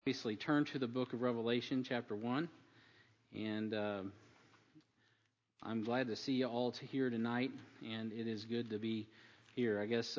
Obviously, turn to the book of Revelation, chapter 1. And I'm glad to see you all here tonight, and it is good to be here. I guess,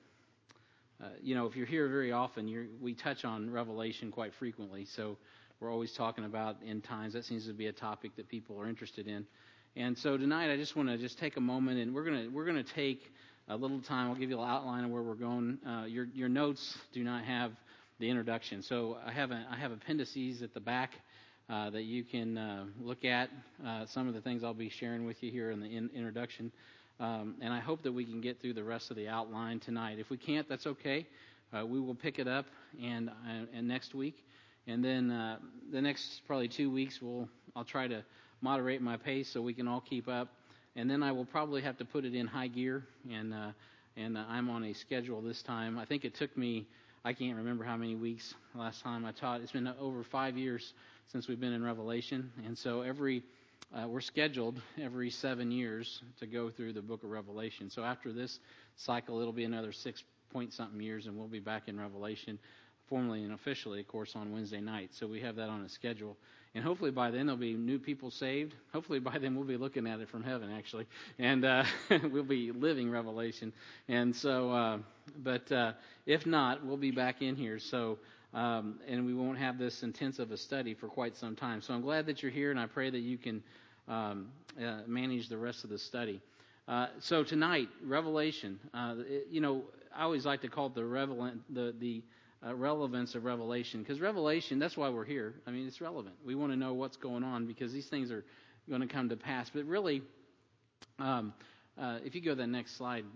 if you're here very often, we touch on Revelation quite frequently. So we're always talking about end times. That seems to be a topic that people are interested in. And so tonight, I just want to take a moment, and we're gonna take a little time. I'll give you an outline of where we're going. Your notes do not have the introduction. So I have appendices at the back that you can look at some of the things I'll be sharing with you here in the introduction. And I hope that we can get through the rest of the outline tonight. If we can't, that's okay. We will pick it up and next week. And then the next probably 2 weeks I'll try to moderate my pace so we can all keep up. And then I will probably have to put it in high gear, and I'm on a schedule this time. I think it took me, I can't remember how many weeks last time I taught. It's been over 5 years since we've been in Revelation, and so we're scheduled every 7 years to go through the book of Revelation. So after this cycle, it'll be another 6-point-something years, and we'll be back in Revelation, formally and officially, of course, on Wednesday night. So we have that on a schedule. And hopefully by then there'll be new people saved. Hopefully by then we'll be looking at it from heaven, actually. And we'll be living Revelation. And so, but if not, we'll be back in here. So, and we won't have this intense of a study for quite some time. So I'm glad that you're here, and I pray that you can manage the rest of the study. So tonight, Revelation. I always like to call it the relevance of Revelation, because Revelation, that's why we're here. I mean, it's relevant. We want to know what's going on because these things are going to come to pass. But really, if you go to the next slide,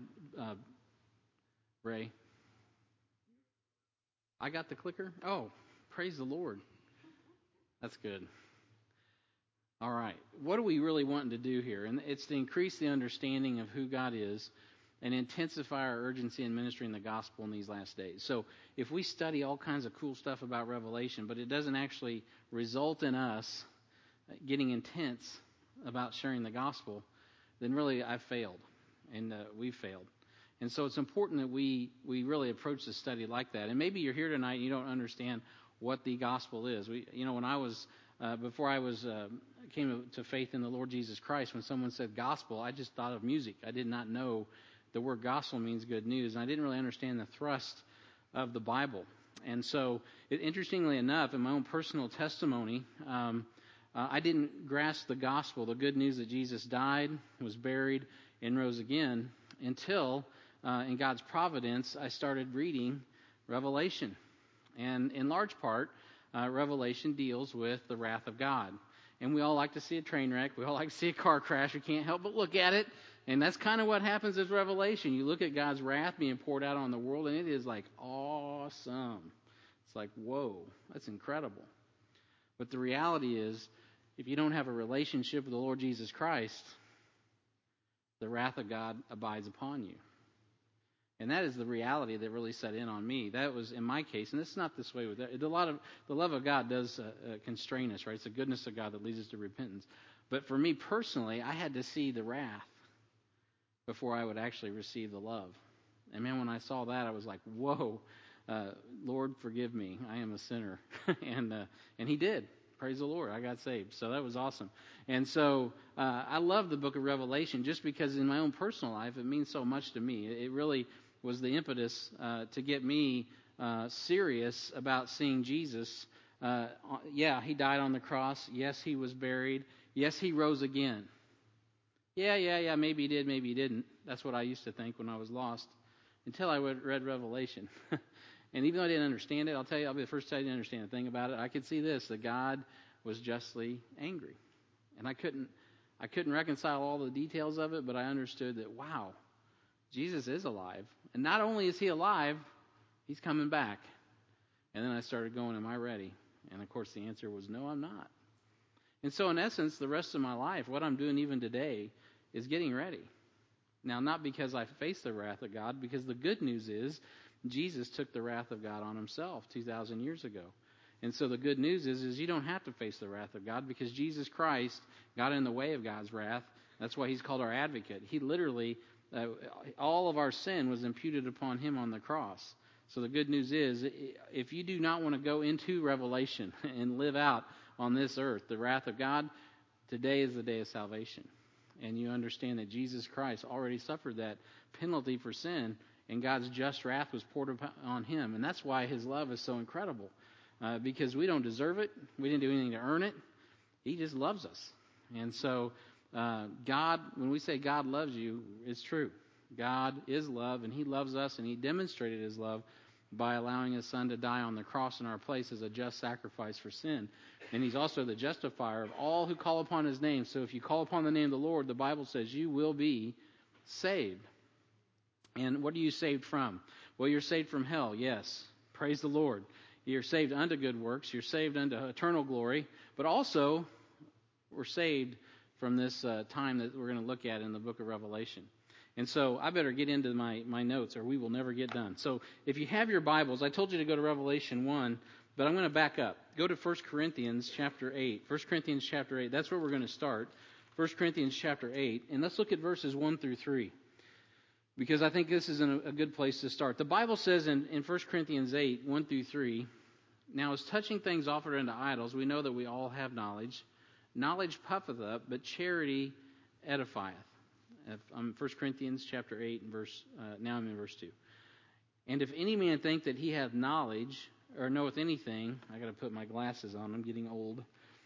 Ray. I got the clicker? Oh, praise the Lord. That's good. All right. What are we really wanting to do here? And it's to increase the understanding of who God is and intensify our urgency in ministering the gospel in these last days. So if we study all kinds of cool stuff about Revelation, but it doesn't actually result in us getting intense about sharing the gospel, then really I've failed, and we've failed. And so it's important that we really approach the study like that. And maybe you're here tonight and you don't understand what the gospel is. When I was before I came to faith in the Lord Jesus Christ, when someone said gospel, I just thought of music. I did not know the word gospel means good news, and I didn't really understand the thrust of the Bible. And so, interestingly enough, in my own personal testimony, I didn't grasp the gospel, the good news that Jesus died, was buried, and rose again, until, in God's providence, I started reading Revelation. And in large part, Revelation deals with the wrath of God. And we all like to see a train wreck. We all like to see a car crash. We can't help but look at it. And that's kind of what happens with Revelation. You look at God's wrath being poured out on the world, and it is like awesome. It's like, whoa, that's incredible. But the reality is, if you don't have a relationship with the Lord Jesus Christ, the wrath of God abides upon you. And that is the reality that really set in on me. That was in my case, and it's not this way with it. The love of God does constrain us, right? It's the goodness of God that leads us to repentance. But for me personally, I had to see the wrath before I would actually receive the love. And man, when I saw that, I was like, whoa, Lord, forgive me. I am a sinner. and He did. Praise the Lord. I got saved. So that was awesome. And so I love the book of Revelation just because in my own personal life, it means so much to me. It really was the impetus to get me serious about seeing Jesus. Yeah, He died on the cross. Yes, He was buried. Yes, He rose again. Yeah, maybe He did, maybe He didn't. That's what I used to think when I was lost until I read Revelation. And even though I didn't understand it, I'll be the first to tell you I didn't understand a thing about it. I could see this, that God was justly angry. And I couldn't reconcile all the details of it, but I understood that, wow, Jesus is alive. And not only is He alive, He's coming back. And then I started going, am I ready? And of course the answer was, no, I'm not. And so in essence, the rest of my life, what I'm doing even today, is getting ready. Now, not because I face the wrath of God, because the good news is Jesus took the wrath of God on Himself 2,000 years ago. And so the good news is you don't have to face the wrath of God because Jesus Christ got in the way of God's wrath. That's why He's called our advocate. He literally, all of our sin was imputed upon Him on the cross. So the good news is, if you do not want to go into Revelation and live out on this earth the wrath of God, today is the day of salvation. And you understand that Jesus Christ already suffered that penalty for sin, and God's just wrath was poured on him. And that's why his love is so incredible, because we don't deserve it. We didn't do anything to earn it. He just loves us. And so God, when we say God loves you, it's true. God is love, and he loves us, and he demonstrated his love by allowing his son to die on the cross in our place as a just sacrifice for sin. And he's also the justifier of all who call upon his name. So if you call upon the name of the Lord, the Bible says you will be saved. And what are you saved from? Well, you're saved from hell, yes. Praise the Lord. You're saved unto good works. You're saved unto eternal glory. But also, we're saved from this time that we're going to look at in the book of Revelation. And so I better get into my notes, or we will never get done. So if you have your Bibles, I told you to go to Revelation 1, but I'm going to back up. Go to 1 Corinthians chapter 8. 1 Corinthians chapter 8, that's where we're going to start. 1 Corinthians chapter 8, and let's look at verses 1 through 3, because I think this is a good place to start. The Bible says in 1 Corinthians 8, 1 through 3, now as touching things offered unto idols, we know that we all have knowledge. Knowledge puffeth up, but charity edifieth. 1 Corinthians chapter 8, and now I'm in verse 2. And if any man think that he hath knowledge, or knoweth anything, I got to put my glasses on, I'm getting old.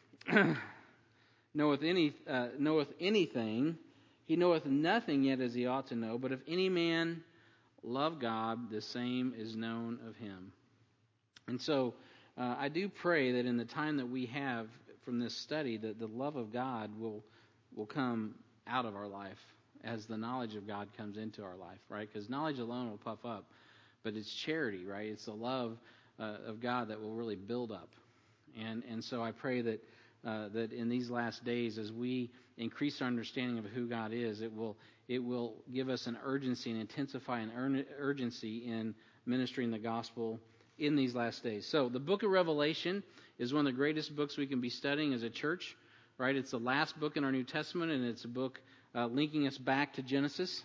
knoweth anything, he knoweth nothing yet as he ought to know. But if any man love God, the same is known of him. And so I do pray that in the time that we have from this study, that the love of God will come out of our life as the knowledge of God comes into our life, right? Because knowledge alone will puff up, but it's charity, right? It's the love of God that will really build up. And so I pray that in these last days, as we increase our understanding of who God is, it will give us an urgency and intensify an urgency in ministering the gospel in these last days. So the book of Revelation is one of the greatest books we can be studying as a church, right? It's the last book in our New Testament, and it's a book linking us back to Genesis.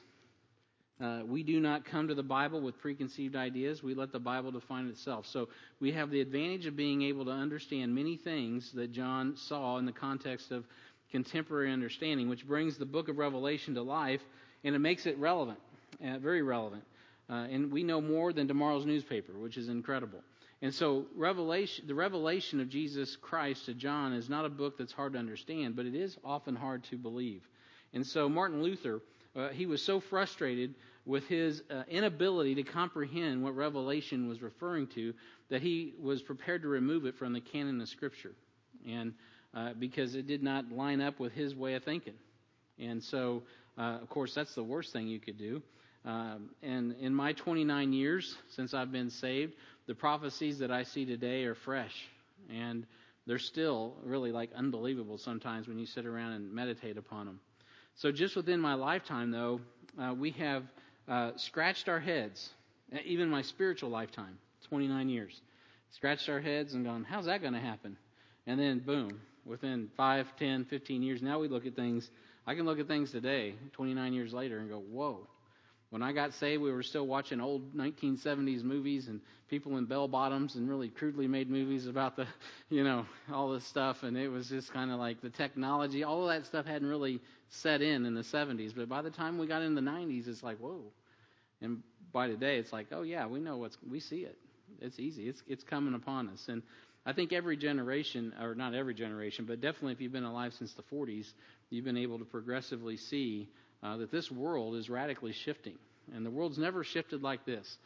We do not come to the Bible with preconceived ideas. We let the Bible define itself. So we have the advantage of being able to understand many things that John saw in the context of contemporary understanding, which brings the book of Revelation to life, and it makes it relevant, very relevant. And we know more than tomorrow's newspaper, which is incredible. And so the revelation of Jesus Christ to John is not a book that's hard to understand, but it is often hard to believe. And so Martin Luther, he was so frustrated with his inability to comprehend what Revelation was referring to that he was prepared to remove it from the canon of Scripture, and because it did not line up with his way of thinking. And so, of course, that's the worst thing you could do. And in my 29 years since I've been saved, the prophecies that I see today are fresh, and they're still really like unbelievable sometimes when you sit around and meditate upon them. So just within my lifetime, though, we have scratched our heads, even my spiritual lifetime, 29 years, scratched our heads and gone, how's that going to happen? And then, boom, within 5, 10, 15 years, now we look at things. I can look at things today, 29 years later, and go, whoa. When I got saved, we were still watching old 1970s movies and people in bell bottoms and really crudely made movies about the, all this stuff. And it was just kind of like the technology, all of that stuff hadn't really set in the 70s. But by the time we got in the 90s, it's like, whoa. And by today, it's like, oh yeah, we see it. It's easy. It's coming upon us. And I think every generation, or not every generation, but definitely if you've been alive since the 40s, you've been able to progressively see that this world is radically shifting, and the world's never shifted like this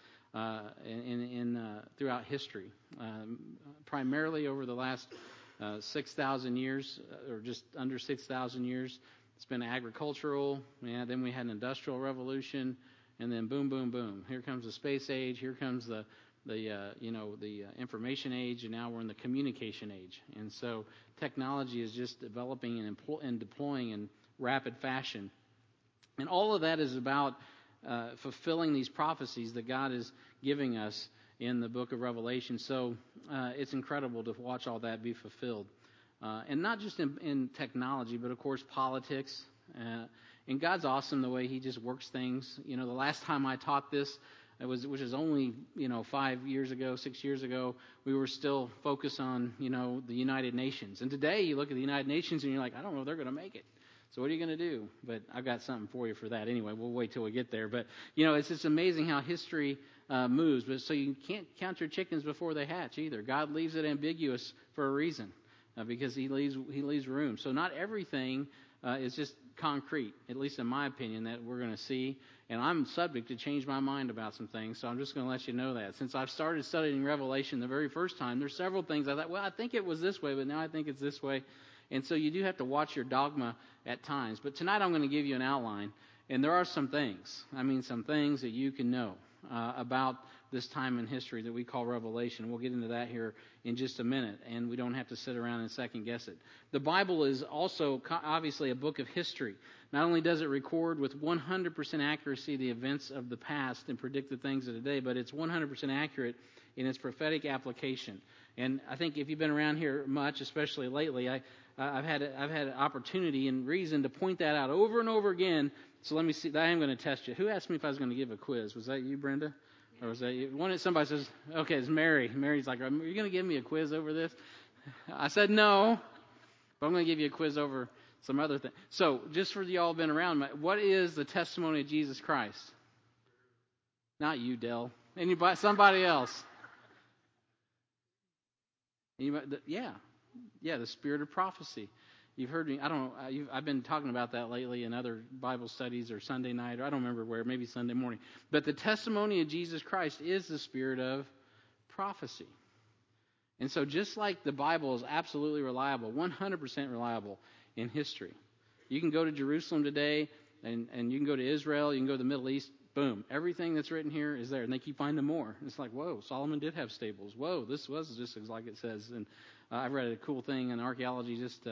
throughout history. Primarily over the last 6,000 years, or just under 6,000 years, it's been agricultural. Yeah, then we had an industrial revolution, and then boom, boom, boom. Here comes the space age. Here comes the information age, and now we're in the communication age. And so technology is just developing and deploying in rapid fashion. And all of that is about fulfilling these prophecies that God is giving us in the book of Revelation. So it's incredible to watch all that be fulfilled. And not just in technology, but of course politics. And God's awesome the way He just works things. The last time I taught this, which is only 5 years ago, 6 years ago, we were still focused on the United Nations. And today you look at the United Nations and you're like, I don't know if they're going to make it. So what are you going to do? But I've got something for you for that. Anyway, we'll wait till we get there. But it's just amazing how history moves. But so you can't count your chickens before they hatch either. God leaves it ambiguous for a reason, because He leaves room. So not everything is just concrete, at least in my opinion, that we're going to see. And I'm subject to change my mind about some things, so I'm just going to let you know that. Since I've started studying Revelation the very first time, there's several things I thought, well, I think it was this way, but now I think it's this way. And so you do have to watch your dogma at times. But tonight I'm going to give you an outline, and there are some things that you can know about this time in history that we call Revelation. We'll get into that here in just a minute, and we don't have to sit around and second guess it. The Bible is also obviously a book of history. Not only does it record with 100% accuracy the events of the past and predict the things of today, but it's 100% accurate in its prophetic application. And I think if you've been around here much, especially lately, I've had an opportunity and reason to point that out over and over again. So let me see. I am going to test you. Who asked me if I was going to give a quiz? Was that you, Brenda? Or was that you? Somebody says, okay, it's Mary. Mary's like, are you going to give me a quiz over this? I said no, but I'm going to give you a quiz over some other thing. So just for y'all been around, what is the testimony of Jesus Christ? Not you, Dell. Anybody? Somebody else? Anybody? Yeah, the spirit of prophecy. You've heard me. I don't know. I've been talking about that lately in other Bible studies or Sunday night, or I don't remember where, maybe Sunday morning. But the testimony of Jesus Christ is the spirit of prophecy. And so just like the Bible is absolutely reliable, 100% reliable in history. You can go to Jerusalem today, and you can go to Israel, you can go to the Middle East, boom. Everything that's written here is there, and they keep finding more. It's like, whoa, Solomon did have stables. Whoa, this was just like it says. And I read a cool thing in archaeology just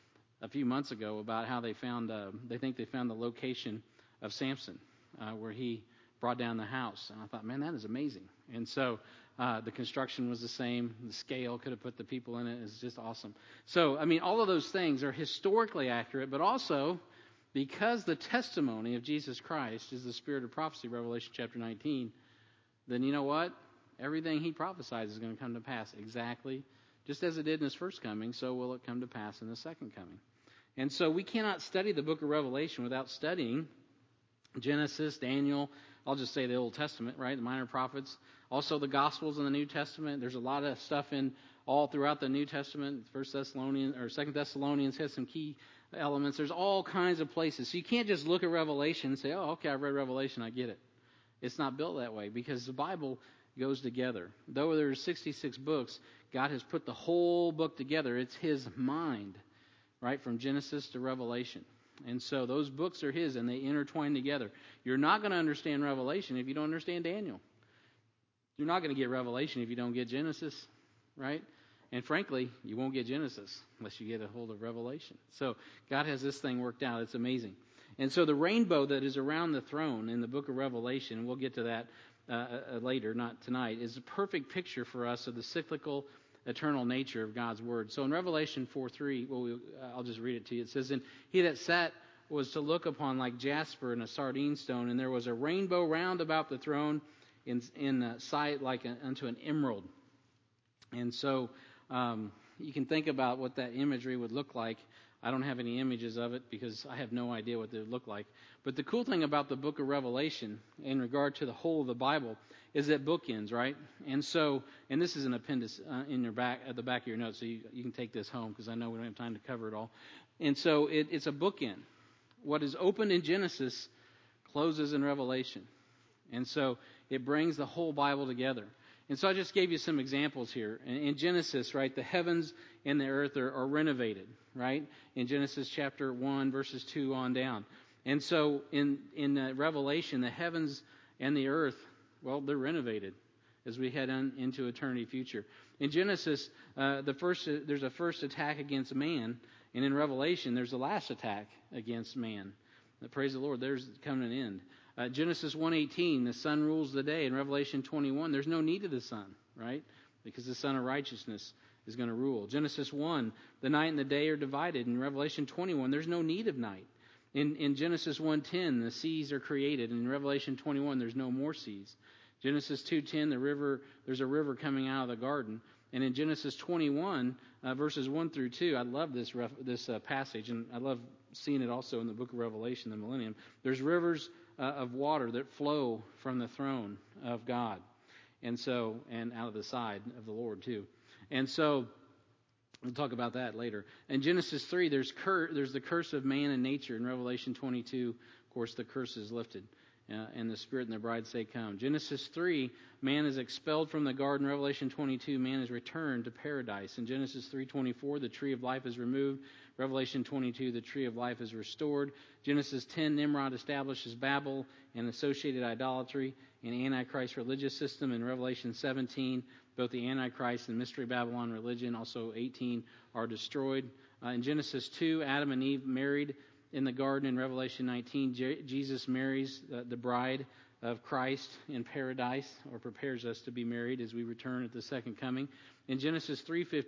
a few months ago about how they think they found the location of Samson, where he brought down the house. And I thought, man, that is amazing. And so the construction was the same. The scale could have put the people in it. It's just awesome. So, all of those things are historically accurate, but also because the testimony of Jesus Christ is the spirit of prophecy, Revelation chapter 19, then you know what? Everything He prophesies is going to come to pass exactly just as it did in His first coming, so will it come to pass in the second coming. And so we cannot study the book of Revelation without studying Genesis, Daniel, I'll just say the Old Testament, right? The minor prophets. Also the Gospels in the New Testament. There's a lot of stuff in all throughout the New Testament. 1 Thessalonians or 2 Thessalonians has some key elements. There's all kinds of places. So you can't just look at Revelation and say, oh, okay, I've read Revelation, I get it. It's not built that way because the Bible goes together. Though there are 66 books, God has put the whole book together. It's His mind, right, from Genesis to Revelation. And so those books are His, and they intertwine together. You're not going to understand Revelation if you don't understand Daniel. You're not going to get Revelation if you don't get Genesis, right? And frankly, you won't get Genesis unless you get a hold of Revelation. So God has this thing worked out. It's amazing. And so the rainbow that is around the throne in the book of Revelation, and we'll get to that later, not tonight, is a perfect picture for us of the cyclical, eternal nature of God's Word. So in Revelation 4:3, I'll just read it to you. It says, "And he that sat was to look upon like jasper and a sardine stone, and there was a rainbow round about the throne in sight like unto an emerald." And so you can think about what that imagery would look like. I don't have any images of it because I have no idea what they would look like. But the cool thing about the book of Revelation in regard to the whole of the Bible is that bookends, right? And this is an appendix in your back at the back of your notes, so you can take this home because I know we don't have time to cover it all. And so it's a bookend. What is opened in Genesis closes in Revelation. And so it brings the whole Bible together. And so I just gave you some examples here. In Genesis, right, the heavens and the earth are renovated, right? In Genesis chapter 1, verses 2 on down. And so in Revelation, the heavens and the earth, well, they're renovated as we head on into eternity future. In Genesis, there's a first attack against man, and in Revelation, there's the last attack against man. Praise the Lord, there's coming an end. Genesis 1:18, the sun rules the day. In Revelation 21, there's no need of the sun, right? Because the sun of righteousness is going to rule. Genesis 1, the night and the day are divided. In Revelation 21, there's no need of night. In Genesis 1:10, the seas are created. In Revelation 21, there's no more seas. Genesis 2:10, there's a river coming out of the garden. And in Genesis 21, verses 1 through 2, I love this passage, and I love seeing it also in the book of Revelation, the millennium. There's rivers of water that flow from the throne of God, and out of the side of the Lord too. And so we'll talk about that later. In Genesis 3, there's the curse of man and nature. In Revelation 22, of course, the curse is lifted. And the Spirit and the bride say, "Come." Genesis 3, man is expelled from the garden. Revelation 22, man is returned to paradise. In Genesis 3:24, the tree of life is removed. Revelation 22, the tree of life is restored. Genesis 10, Nimrod establishes Babel and associated idolatry and Antichrist religious system. In Revelation 17, both the Antichrist and Mystery Babylon religion, also 18, are destroyed. In Genesis 2, Adam and Eve married in the garden. In Revelation 19, Jesus marries the bride of Christ in paradise, or prepares us to be married as we return at the second coming. In Genesis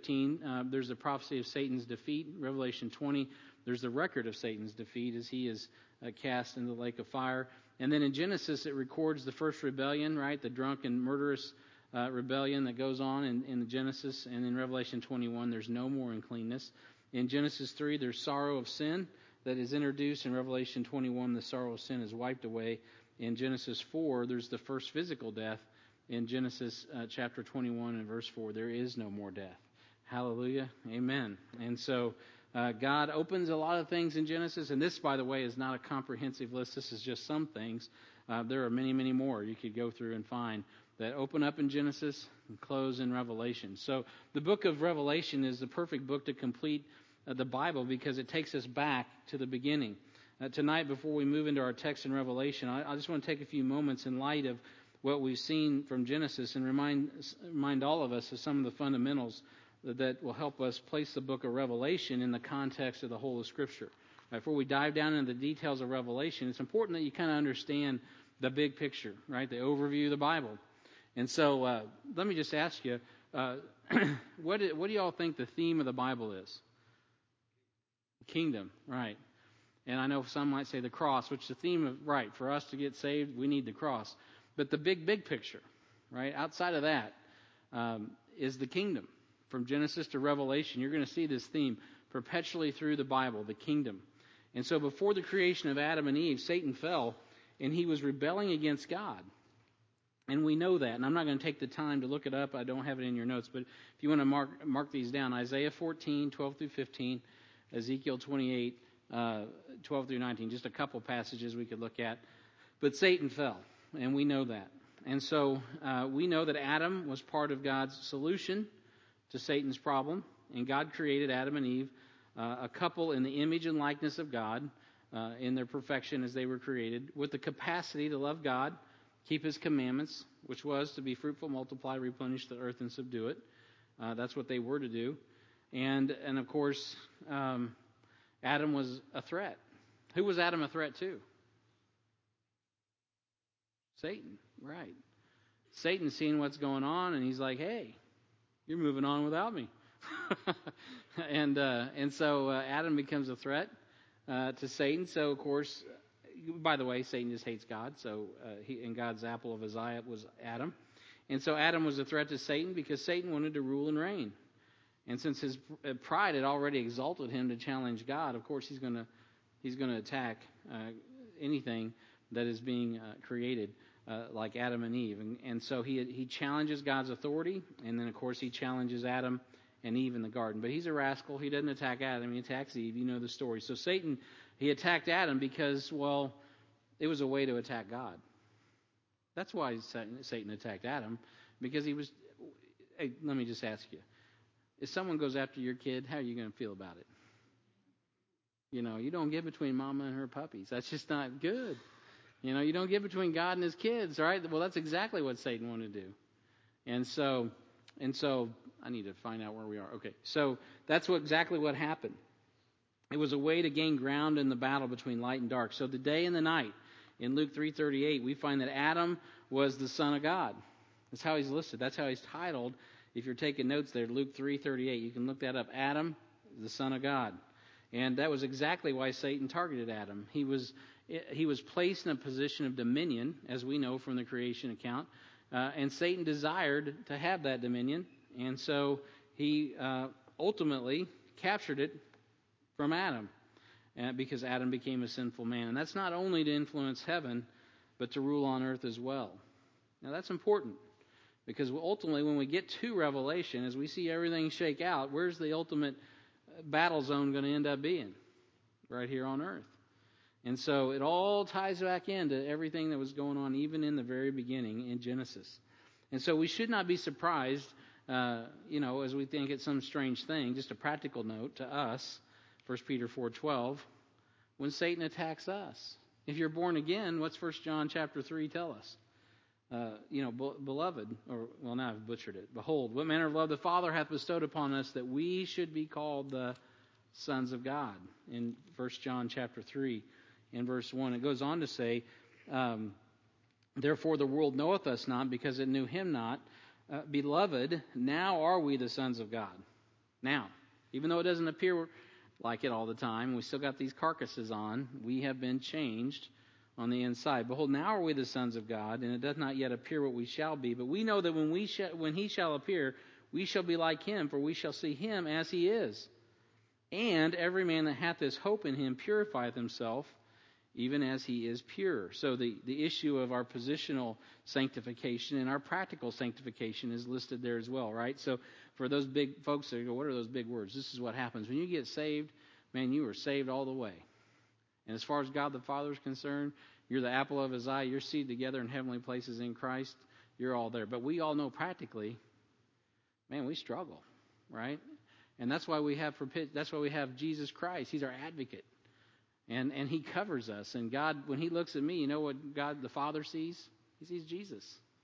3:15, there's the prophecy of Satan's defeat. Revelation 20, there's the record of Satan's defeat as he is cast into the lake of fire. And then in Genesis, it records the first rebellion, right? The drunk and murderous rebellion that goes on in Genesis. And in Revelation 21, there's no more uncleanness. In Genesis 3, there's sorrow of sin that is introduced. In Revelation 21, the sorrow of sin is wiped away. In Genesis 4, there's the first physical death. In Genesis chapter 21 and verse 4, there is no more death. Hallelujah. Amen. And so God opens a lot of things in Genesis. And this, by the way, is not a comprehensive list. This is just some things. There are many, many more you could go through and find that open up in Genesis and close in Revelation. So the book of Revelation is the perfect book to complete the Bible because it takes us back to the beginning. Tonight, before we move into our text in Revelation, I just want to take a few moments in light of what we've seen from Genesis and remind all of us of some of the fundamentals that will help us place the book of Revelation in the context of the whole of Scripture. Before we dive down into the details of Revelation, it's important that you kind of understand the big picture, right? The overview of the Bible. And so let me just ask you, what do y'all think the theme of the Bible is? Kingdom, right. And I know some might say the cross, which the theme of, right, for us to get saved, we need the cross. But the big picture, right, outside of that, is the kingdom. From Genesis to Revelation, you're going to see this theme perpetually through the Bible, the kingdom. And so before the creation of Adam and Eve, Satan fell, and he was rebelling against God. And we know that. And I'm not going to take the time to look it up. I don't have it in your notes. But if you want to mark these down, Isaiah 14, 12 through 15, Ezekiel 28, 12 through 19, just a couple passages we could look at. But Satan fell, and we know that. And so we know that Adam was part of God's solution to Satan's problem, and God created Adam and Eve, a couple in the image and likeness of God, in their perfection as they were created, with the capacity to love God, keep His commandments, which was to be fruitful, multiply, replenish the earth, and subdue it. That's what they were to do. And of course, Adam was a threat. Who was Adam a threat to? Satan, right. Satan's seeing what's going on, and he's like, hey, you're moving on without me. and so Adam becomes a threat to Satan. So, of course, by the way, Satan just hates God. So in God's apple of his eye was Adam. And so Adam was a threat to Satan because Satan wanted to rule and reign. And since his pride had already exalted him to challenge God, of course he's going to attack anything that is being created, like Adam and Eve. And so he challenges God's authority, and then of course he challenges Adam and Eve in the garden. But he's a rascal. He doesn't attack Adam. He attacks Eve. You know the story. So Satan, he attacked Adam because, well, it was a way to attack God. That's why Satan attacked Adam, because he was. Hey, let me just ask you. If someone goes after your kid, how are you going to feel about it? You know, you don't get between mama and her puppies. That's just not good. You know, you don't get between God and his kids, right? Well, that's exactly what Satan wanted to do. And so I need to find out where we are. Okay, so that's exactly what happened. It was a way to gain ground in the battle between light and dark. So the day and the night, in Luke 3:38, we find that Adam was the Son of God. That's how he's listed. That's how he's titled. If you're taking notes there, Luke 3:38, you can look that up. Adam, the Son of God. And that was exactly why Satan targeted Adam. He was placed in a position of dominion, as we know from the creation account. And Satan desired to have that dominion, and so he ultimately captured it from Adam, because Adam became a sinful man. And that's not only to influence heaven, but to rule on earth as well. Now that's important, because ultimately when we get to Revelation, as we see everything shake out, where's the ultimate battle zone going to end up being? Right here on earth. And so it all ties back into everything that was going on even in the very beginning in Genesis. And so we should not be surprised, as we think it's some strange thing. Just a practical note to us, 1 Peter 4:12, when Satan attacks us. If you're born again, what's 1 John chapter 3 tell us? Beloved, now I've butchered it. Behold, what manner of love the Father hath bestowed upon us, that we should be called the sons of God. In 1 John chapter 3, in verse 1, it goes on to say, therefore the world knoweth us not, because it knew him not. Beloved, now are we the sons of God. Now, even though it doesn't appear like it all the time, we still got these carcasses on. We have been changed on the inside. Behold, now are we the sons of God, and it doth not yet appear what we shall be. But we know that when he shall appear, we shall be like him, for we shall see him as he is. And every man that hath this hope in him purifieth himself, even as he is pure. So the issue of our positional sanctification and our practical sanctification is listed there as well, right? So for those big folks that go, what are those big words? This is what happens. When you get saved, man, you are saved all the way. And as far as God the Father is concerned, you're the apple of his eye. You're seated together in heavenly places in Christ. You're all there. But we all know practically, man, we struggle, right? And that's why we have Jesus Christ. He's our advocate. And he covers us. And God, when he looks at me, you know what God the Father sees? He sees Jesus.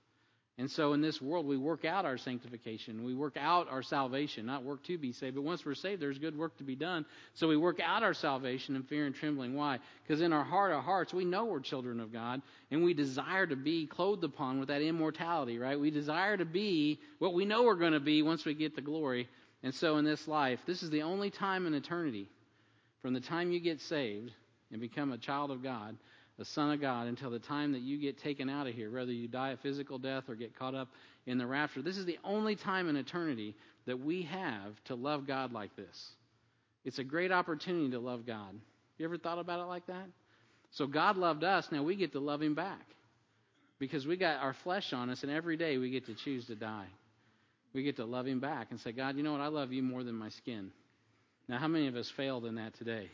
And so in this world, we work out our sanctification. We work out our salvation, not work to be saved. But once we're saved, there's good work to be done. So we work out our salvation in fear and trembling. Why? Because in our heart of hearts, we know we're children of God. And we desire to be clothed upon with that immortality, right? We desire to be what we know we're going to be once we get the glory. And so in this life, this is the only time in eternity, from the time you get saved and become a child of God, a son of God, until the time that you get taken out of here, whether you die a physical death or get caught up in the rapture. This is the only time in eternity that we have to love God like this. It's a great opportunity to love God. You ever thought about it like that? So God loved us, now we get to love him back. Because we got our flesh on us, and every day we get to choose to die. We get to love him back and say, God, you know what? I love you more than my skin. Now, how many of us failed in that today?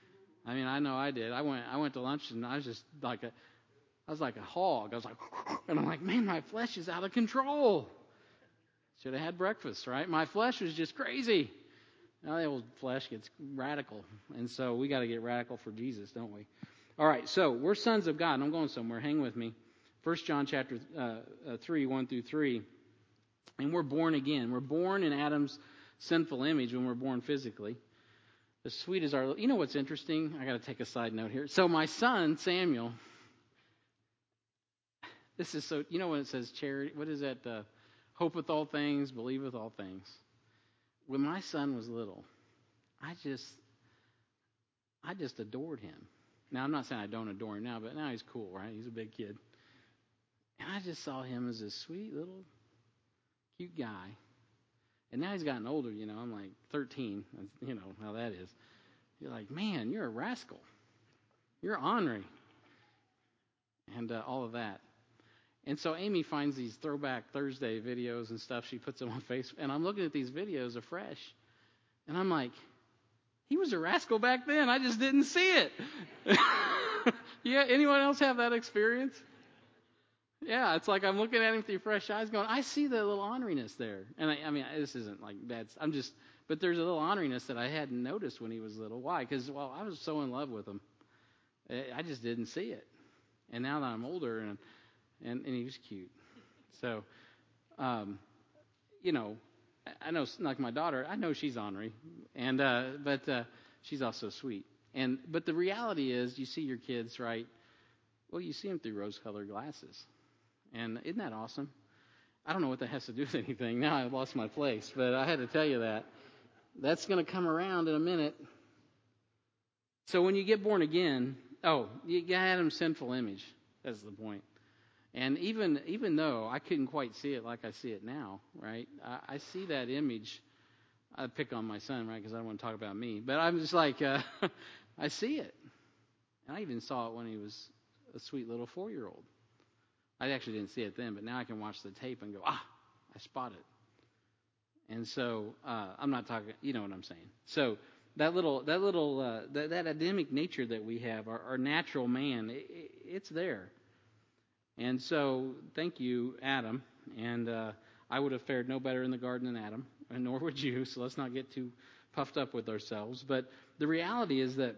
I mean, I know I did. I went to lunch, and I was just like a hog. I was like, and I'm like, man, my flesh is out of control. Should have had breakfast, right? My flesh was just crazy. Now the old flesh gets radical, and so we got to get radical for Jesus, don't we? All right, so we're sons of God. And I'm going somewhere. Hang with me. 1 John chapter 3, 1 through 3. And we're born again. We're born in Adam's sinful image when we're born physically. As sweet as our... You know what's interesting? I got to take a side note here. So my son, Samuel... This is so... You know when it says charity... What is that? Hopeth all things, believeth all things. When my son was little, I just adored him. Now, I'm not saying I don't adore him now, but now he's cool, right? He's a big kid. And I just saw him as a sweet little... cute guy. And now he's gotten older, you know. I'm like 13. You know how that is. You're like, man, you're a rascal. You're ornery. And all of that. And so Amy finds these Throwback Thursday videos and stuff. She puts them on Facebook. And I'm looking at these videos afresh. And I'm like, he was a rascal back then. I just didn't see it. Yeah, anyone else have that experience? Yeah, it's like I'm looking at him through fresh eyes going, I see the little orneriness there. And I mean, this isn't like bad. But there's a little orneriness that I hadn't noticed when he was little. Why? Because, I was so in love with him. I just didn't see it. And now that I'm older, and he was cute. So, you know, I know, like my daughter, I know she's ornery. But she's also sweet. But the reality is, you see your kids, right? Well, you see them through rose-colored glasses. And isn't that awesome? I don't know what that has to do with anything. Now I've lost my place, but I had to tell you that. That's going to come around in a minute. So when you get born again, you got Adam's sinful image. That's the point. And even though I couldn't quite see it like I see it now, right? I see that image. I pick on my son, right, because I don't want to talk about me. But I'm just like, I see it. And I even saw it when he was a sweet little 4-year-old. I actually didn't see it then, but now I can watch the tape and go, I spot it. And so I'm not talking, you know what I'm saying. So that Adamic nature that we have, our natural man, it's there. And so thank you, Adam. And I would have fared no better in the garden than Adam, and nor would you. So let's not get too puffed up with ourselves. But the reality is that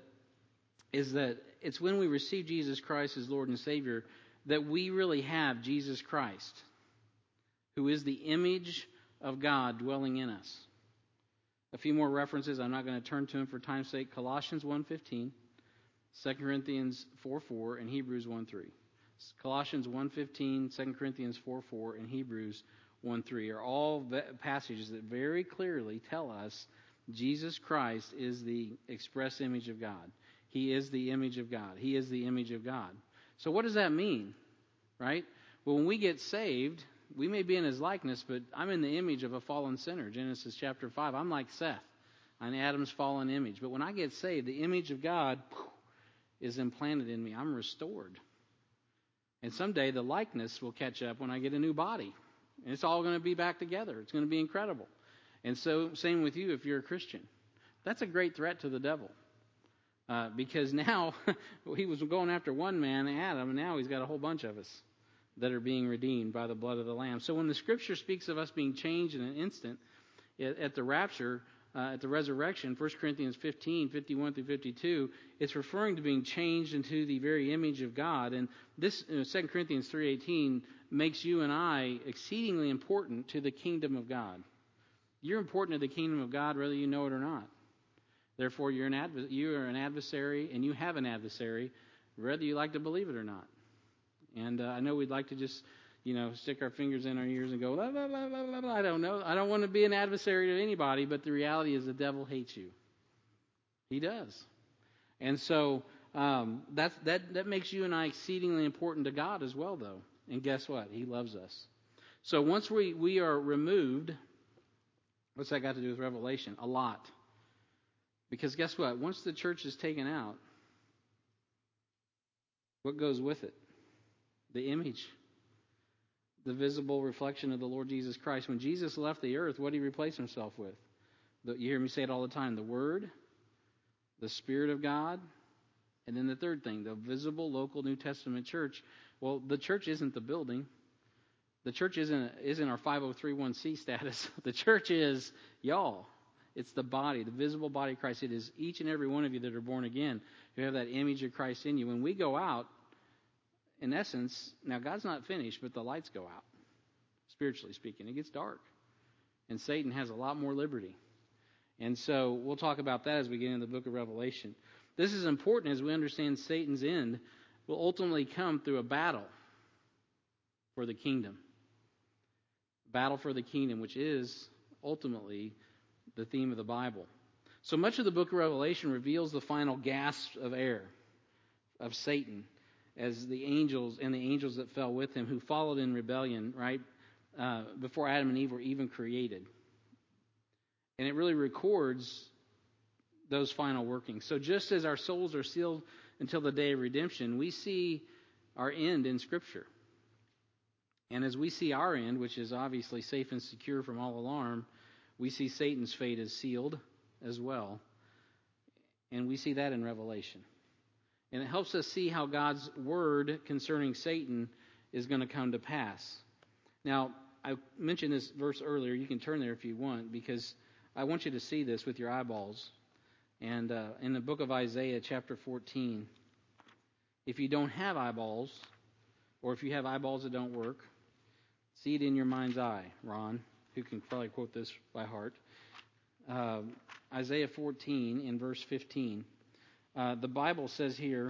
it's when we receive Jesus Christ as Lord and Savior that we really have Jesus Christ, who is the image of God dwelling in us. A few more references. I'm not going to turn to them for time's sake. Colossians 1:15, 2 Corinthians 4:4, and Hebrews 1:3. Colossians 1:15, 2 Corinthians 4:4, and Hebrews 1:3 are all passages that very clearly tell us Jesus Christ is the express image of God. He is the image of God. He is the image of God. So what does that mean, right? Well, when we get saved, we may be in his likeness, but I'm in the image of a fallen sinner. Genesis chapter 5. I'm like Seth, on Adam's fallen image. But when I get saved, the image of God is implanted in me. I'm restored. And someday the likeness will catch up when I get a new body. And it's all going to be back together. It's going to be incredible. And so, same with you if you're a Christian. That's a great threat to the devil. Because now, he was going after one man, Adam, and now he's got a whole bunch of us that are being redeemed by the blood of the Lamb. So when the Scripture speaks of us being changed in an instant at the rapture, at the resurrection, 1 Corinthians 15, 51 through 52, it's referring to being changed into the very image of God. And this, 2 Corinthians 3:18, makes you and I exceedingly important to the kingdom of God. You're important to the kingdom of God whether you know it or not. Therefore, you are an adversary, and you have an adversary, whether you like to believe it or not. And I know we'd like to just, stick our fingers in our ears and go, blah, blah, blah, blah, blah. I don't know. I don't want to be an adversary to anybody, but the reality is the devil hates you. He does. And so that makes you and I exceedingly important to God as well, though. And guess what? He loves us. So once we are removed, what's that got to do with Revelation? A lot. Because guess what? Once the church is taken out, what goes with it? The image. The visible reflection of the Lord Jesus Christ. When Jesus left the earth, what did he replace himself with? You hear me say it all the time. The Word, the Spirit of God, and then the third thing, the visible, local New Testament church. Well, the church isn't the building. The church isn't our 503(c) status. The church is y'all. It's the body, the visible body of Christ. It is each and every one of you that are born again who have that image of Christ in you. When we go out, in essence, now God's not finished, but the lights go out, spiritually speaking. It gets dark. And Satan has a lot more liberty. And so we'll talk about that as we get into the book of Revelation. This is important as we understand Satan's end will ultimately come through a battle for the kingdom. Battle for the kingdom, which is ultimately the theme of the Bible. So much of the book of Revelation reveals the final gasp of air of Satan as the angels that fell with him who followed in rebellion, right, before Adam and Eve were even created. And it really records those final workings. So just as our souls are sealed until the day of redemption, we see our end in Scripture. And as we see our end, which is obviously safe and secure from all alarm, we see Satan's fate as sealed as well. And we see that in Revelation. And it helps us see how God's word concerning Satan is going to come to pass. Now, I mentioned this verse earlier. You can turn there if you want, because I want you to see this with your eyeballs. And in the book of Isaiah, chapter 14, if you don't have eyeballs, or if you have eyeballs that don't work, see it in your mind's eye, Ron, who can probably quote this by heart. Isaiah 14 in verse 15. The Bible says here,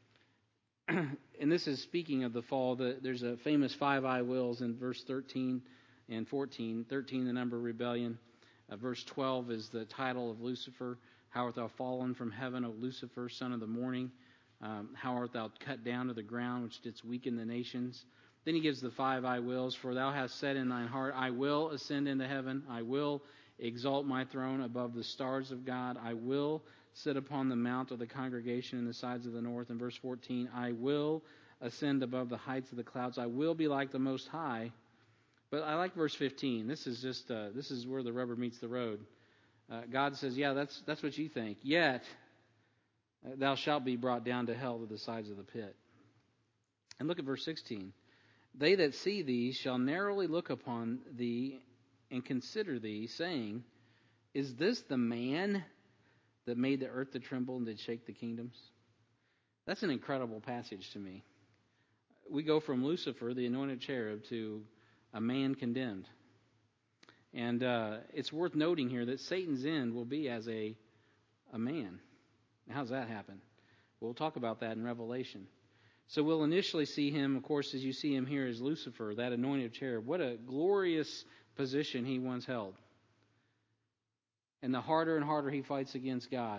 and this is speaking of the fall, there's a famous 5 I wills in verse 13 and 14. 13, the number of rebellion. Verse 12 is the title of Lucifer. How art thou fallen from heaven, O Lucifer, son of the morning? How art thou cut down to the ground, which didst weaken the nations? Then he gives the 5 I wills. For thou hast said in thine heart, I will ascend into heaven. I will exalt my throne above the stars of God. I will sit upon the mount of the congregation in the sides of the north. In verse 14, I will ascend above the heights of the clouds. I will be like the Most High. But I like verse 15. This is where the rubber meets the road. God says, yeah, that's what you think. Yet thou shalt be brought down to hell, to the sides of the pit. And look at verse 16. They that see thee shall narrowly look upon thee and consider thee, saying, is this the man that made the earth to tremble and did shake the kingdoms? That's an incredible passage to me. We go from Lucifer, the anointed cherub, to a man condemned. And it's worth noting here that Satan's end will be as a man. How does that happen? We'll talk about that in Revelation. So we'll initially see him, of course, as you see him here, as Lucifer, that anointed cherub. What a glorious position he once held. And the harder and harder he fights against God,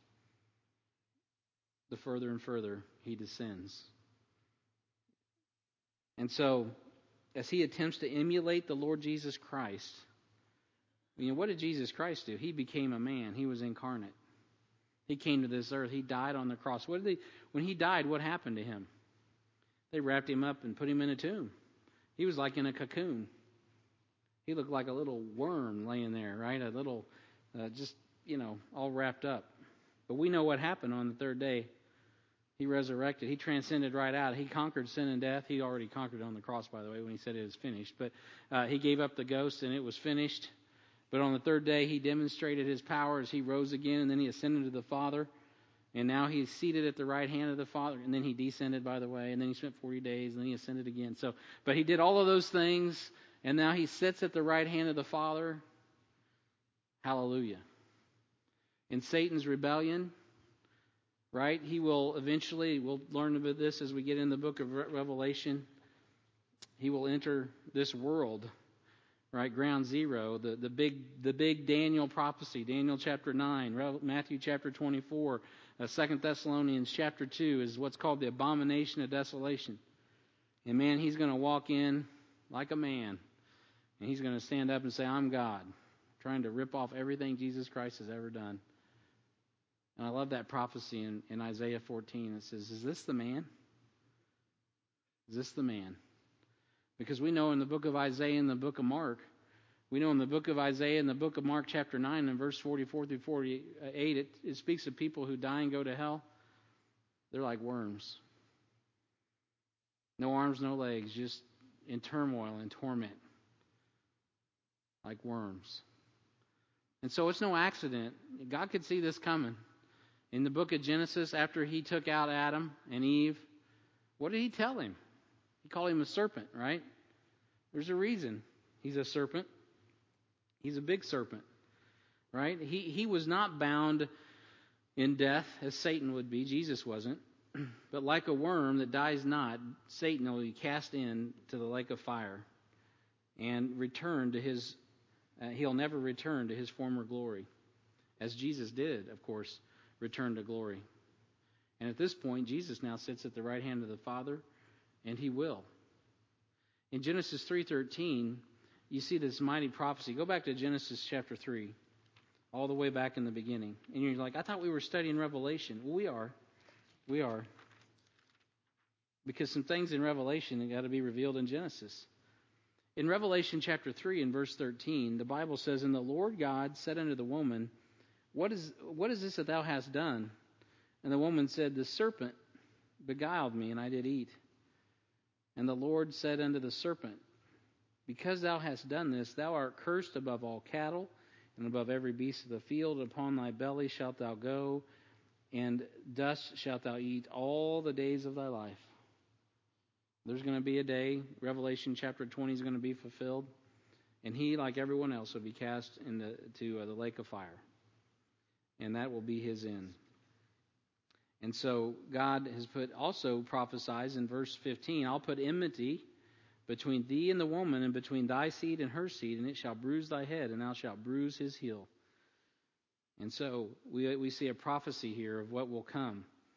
the further and further he descends. And so, as he attempts to emulate the Lord Jesus Christ, what did Jesus Christ do? He became a man. He was incarnate. He came to this earth. He died on the cross. When he died, what happened to him? They wrapped him up and put him in a tomb. He was like in a cocoon. He looked like a little worm laying there, right? A little, all wrapped up. But we know what happened on the third day. He resurrected. He transcended right out. He conquered sin and death. He already conquered it on the cross, by the way, when he said it was finished. But he gave up the ghost and it was finished. But on the third day, he demonstrated his power as he rose again, and then he ascended to the Father. And now he's seated at the right hand of the Father. And then he descended, by the way, and then he spent 40 days, and then he ascended again. But he did all of those things, and now he sits at the right hand of the Father. Hallelujah. In Satan's rebellion, right, he will eventually, we'll learn about this as we get in the book of Revelation, he will enter this world. Right, ground zero, the big Daniel prophecy, Daniel chapter 9, Matthew chapter 24, 2 Thessalonians chapter 2 is what's called the abomination of desolation. And man, he's going to walk in like a man, and he's going to stand up and say, I'm God, trying to rip off everything Jesus Christ has ever done. And I love that prophecy in Isaiah 14. It says, is this the man? Is this the man? Because we know in the book of Isaiah and the book of Mark, we know in the book of Isaiah and the book of Mark chapter 9 and verse 44 through 48, it speaks of people who die and go to hell. They're like worms. No arms, no legs, just in turmoil and torment. Like worms. And so it's no accident. God could see this coming. In the book of Genesis, after he took out Adam and Eve, what did he tell him? He called him a serpent, right? There's a reason he's a serpent. He's a big serpent, right? He was not bound in death as Satan would be. Jesus wasn't. But like a worm that dies not, Satan will be cast into the lake of fire and return to his, he'll never return to his former glory. As Jesus did, of course, return to glory. And at this point, Jesus now sits at the right hand of the Father, and he will. In Genesis 3:13, you see this mighty prophecy. Go back to Genesis chapter 3, all the way back in the beginning. And you're like, I thought we were studying Revelation. Well, we are. We are. Because some things in Revelation have got to be revealed in Genesis. In Revelation chapter 3 and verse 13, the Bible says, And the Lord God said unto the woman, What is this that thou hast done? And the woman said, The serpent beguiled me, and I did eat. And the Lord said unto the serpent, Because thou hast done this, thou art cursed above all cattle, and above every beast of the field. Upon thy belly shalt thou go, and dust shalt thou eat all the days of thy life. There's going to be a day, Revelation chapter 20 is going to be fulfilled, and he, like everyone else, will be cast into the lake of fire. And that will be his end. And so God has also prophesies in verse 15, I'll put enmity between thee and the woman, and between thy seed and her seed, and it shall bruise thy head, and thou shalt bruise his heel. And so we see a prophecy here of what will come.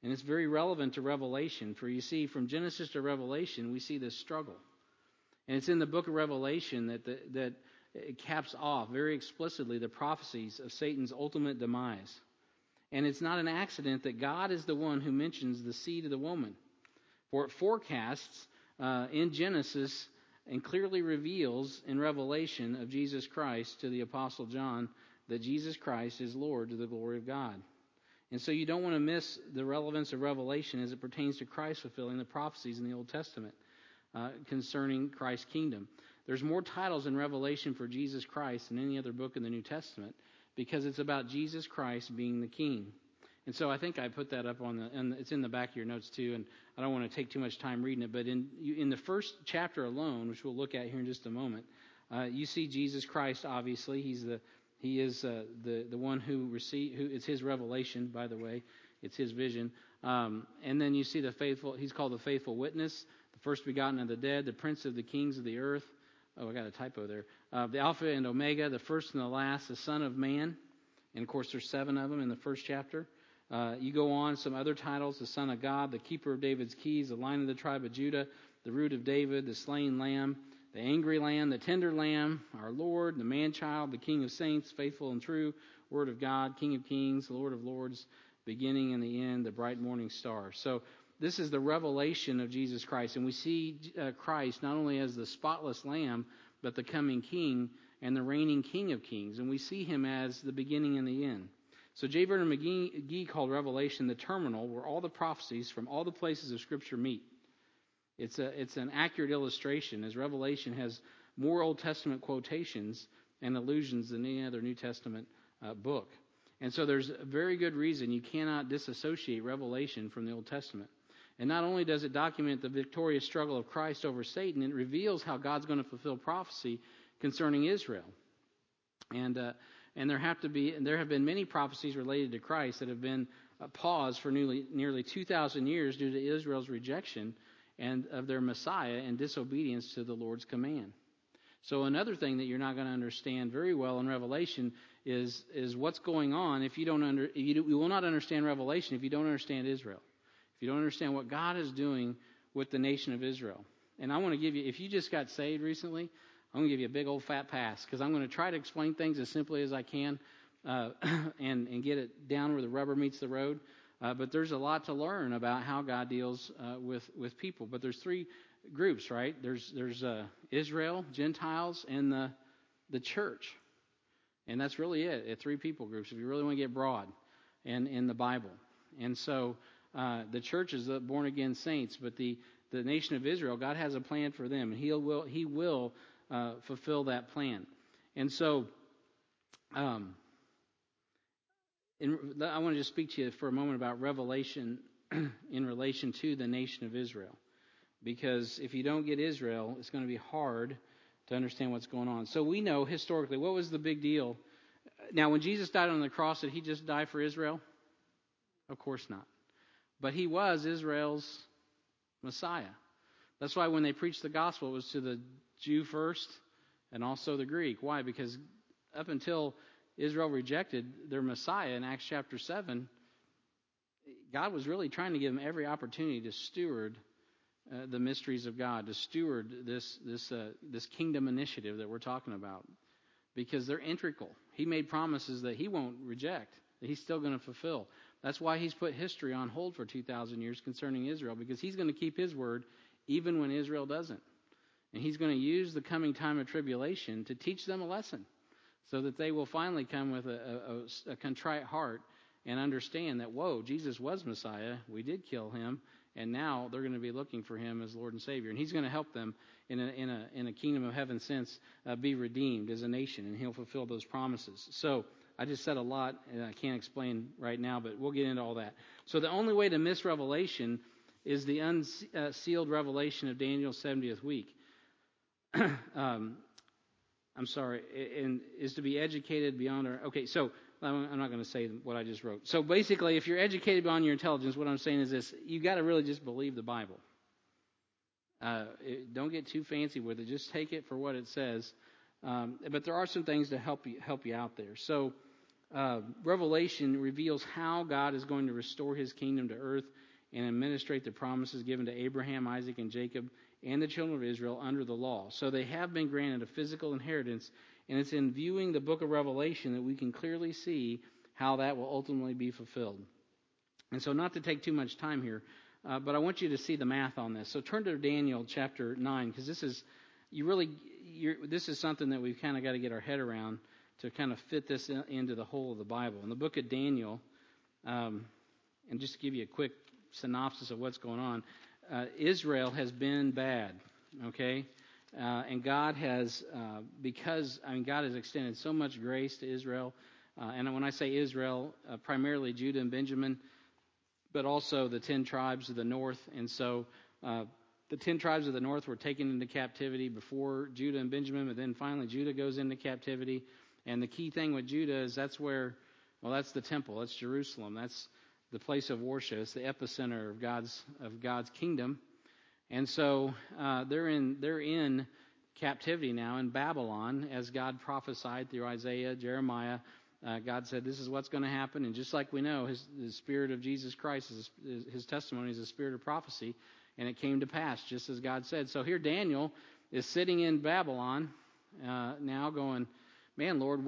And it's very relevant to Revelation. For you see, from Genesis to Revelation, we see this struggle. And it's in the book of Revelation that it caps off very explicitly the prophecies of Satan's ultimate demise. And it's not an accident that God is the one who mentions the seed of the woman. For it forecasts in Genesis and clearly reveals in Revelation of Jesus Christ to the Apostle John that Jesus Christ is Lord to the glory of God. And so you don't want to miss the relevance of Revelation as it pertains to Christ fulfilling the prophecies in the Old Testament concerning Christ's kingdom. There's more titles in Revelation for Jesus Christ than any other book in the New Testament because it's about Jesus Christ being the King. And so I think I put that up and it's in the back of your notes too, and I don't want to take too much time reading it, but in the first chapter alone, which we'll look at here in just a moment, you see Jesus Christ, obviously. He is the one who it's his revelation, by the way. It's his vision. And then you see he's called the faithful witness, the first begotten of the dead, the prince of the kings of the earth. Oh, I got a typo there. The Alpha and Omega, the first and the last, the Son of Man. And, of course, there's 7 of them in the first chapter. You go on, some other titles, the Son of God, the Keeper of David's keys, the Lion of the tribe of Judah, the Root of David, the Slain Lamb, the Angry Lamb, the Tender Lamb, our Lord, the Man-Child, the King of Saints, faithful and true, Word of God, King of Kings, Lord of Lords, beginning and the end, the bright morning star. So this is the revelation of Jesus Christ. And we see Christ not only as the spotless Lamb, but the coming King and the reigning King of Kings. And we see him as the beginning and the end. So J. Vernon McGee called Revelation the terminal where all the prophecies from all the places of Scripture meet. It's an accurate illustration, as Revelation has more Old Testament quotations and allusions than any other New Testament book. And so there's a very good reason you cannot disassociate Revelation from the Old Testament. And not only does it document the victorious struggle of Christ over Satan, it reveals how God's going to fulfill prophecy concerning Israel. And there have been many prophecies related to Christ that have been paused for nearly 2,000 years due to Israel's rejection and of their Messiah and disobedience to the Lord's command. So another thing that you're not going to understand very well in Revelation is what's going on if you will not understand Revelation if you don't understand Israel. If you don't understand what God is doing with the nation of Israel. And I want to give you, if you just got saved recently, I'm going to give you a big old fat pass because I'm going to try to explain things as simply as I can and get it down where the rubber meets the road. But there's a lot to learn about how God deals with people. But there's 3 groups, right? There's Israel, Gentiles, and the church. And that's really it. 3 people groups if you really want to get broad in the Bible. And so the church is the born-again saints, but the nation of Israel, God has a plan for them, and He will fulfill that plan. And so I want to just speak to you for a moment about Revelation in relation to the nation of Israel. Because if you don't get Israel, it's going to be hard to understand what's going on. So we know historically, what was the big deal? Now, when Jesus died on the cross, did He just die for Israel? Of course not. But He was Israel's Messiah. That's why when they preached the gospel, it was to the Jew first and also the Greek. Why? Because up until Israel rejected their Messiah in Acts chapter 7, God was really trying to give them every opportunity to steward the mysteries of God, to steward this kingdom initiative that we're talking about, because they're integral. He made promises that He won't reject, that He's still going to fulfill. That's why He's put history on hold for 2,000 years concerning Israel, because He's going to keep His word even when Israel doesn't. And He's going to use the coming time of tribulation to teach them a lesson so that they will finally come with a contrite heart and understand that, whoa, Jesus was Messiah. We did kill Him. And now they're going to be looking for Him as Lord and Savior. And He's going to help them in a kingdom of heaven sense be redeemed as a nation. And He'll fulfill those promises. So I just said a lot, and I can't explain right now, but we'll get into all that. So the only way to miss Revelation is the unsealed revelation of Daniel's 70th week. And is to be educated beyond our... Okay, so I'm not going to say what I just wrote. So basically, if you're educated beyond your intelligence, what I'm saying is this: you got to really just believe the Bible. Don't get too fancy with it. Just take it for what it says. But there are some things to help you out there. So Revelation reveals how God is going to restore his kingdom to earth and administrate the promises given to Abraham, Isaac, and Jacob and the children of Israel under the law. So they have been granted a physical inheritance, and it's in viewing the book of Revelation that we can clearly see how that will ultimately be fulfilled. And so not to take too much time here, but I want you to see the math on this. So turn to Daniel chapter 9, because this is something that we've kind of got to get our head around to kind of fit this into the whole of the Bible. In the book of Daniel, and just to give you a quick synopsis of what's going on, Israel has been bad, okay? And God has, God has extended so much grace to Israel. And when I say Israel, primarily Judah and Benjamin, but also the 10 tribes of the north. And so the 10 tribes of the north were taken into captivity before Judah and Benjamin, but then finally Judah goes into captivity. And the key thing with Judah is that's the temple, that's Jerusalem, that's the place of worship, it's the epicenter of God's kingdom. And so they're in captivity now in Babylon, as God prophesied through Isaiah, Jeremiah. God said this is what's going to happen, and just like we know, the Spirit of Jesus Christ, his testimony is the spirit of prophecy, and it came to pass just as God said. So here Daniel is sitting in Babylon now, going, "Man, Lord,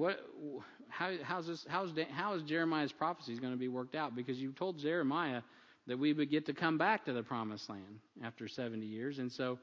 how is Jeremiah's prophecies going to be worked out? Because you told Jeremiah that we would get to come back to the promised land after 70 years, and so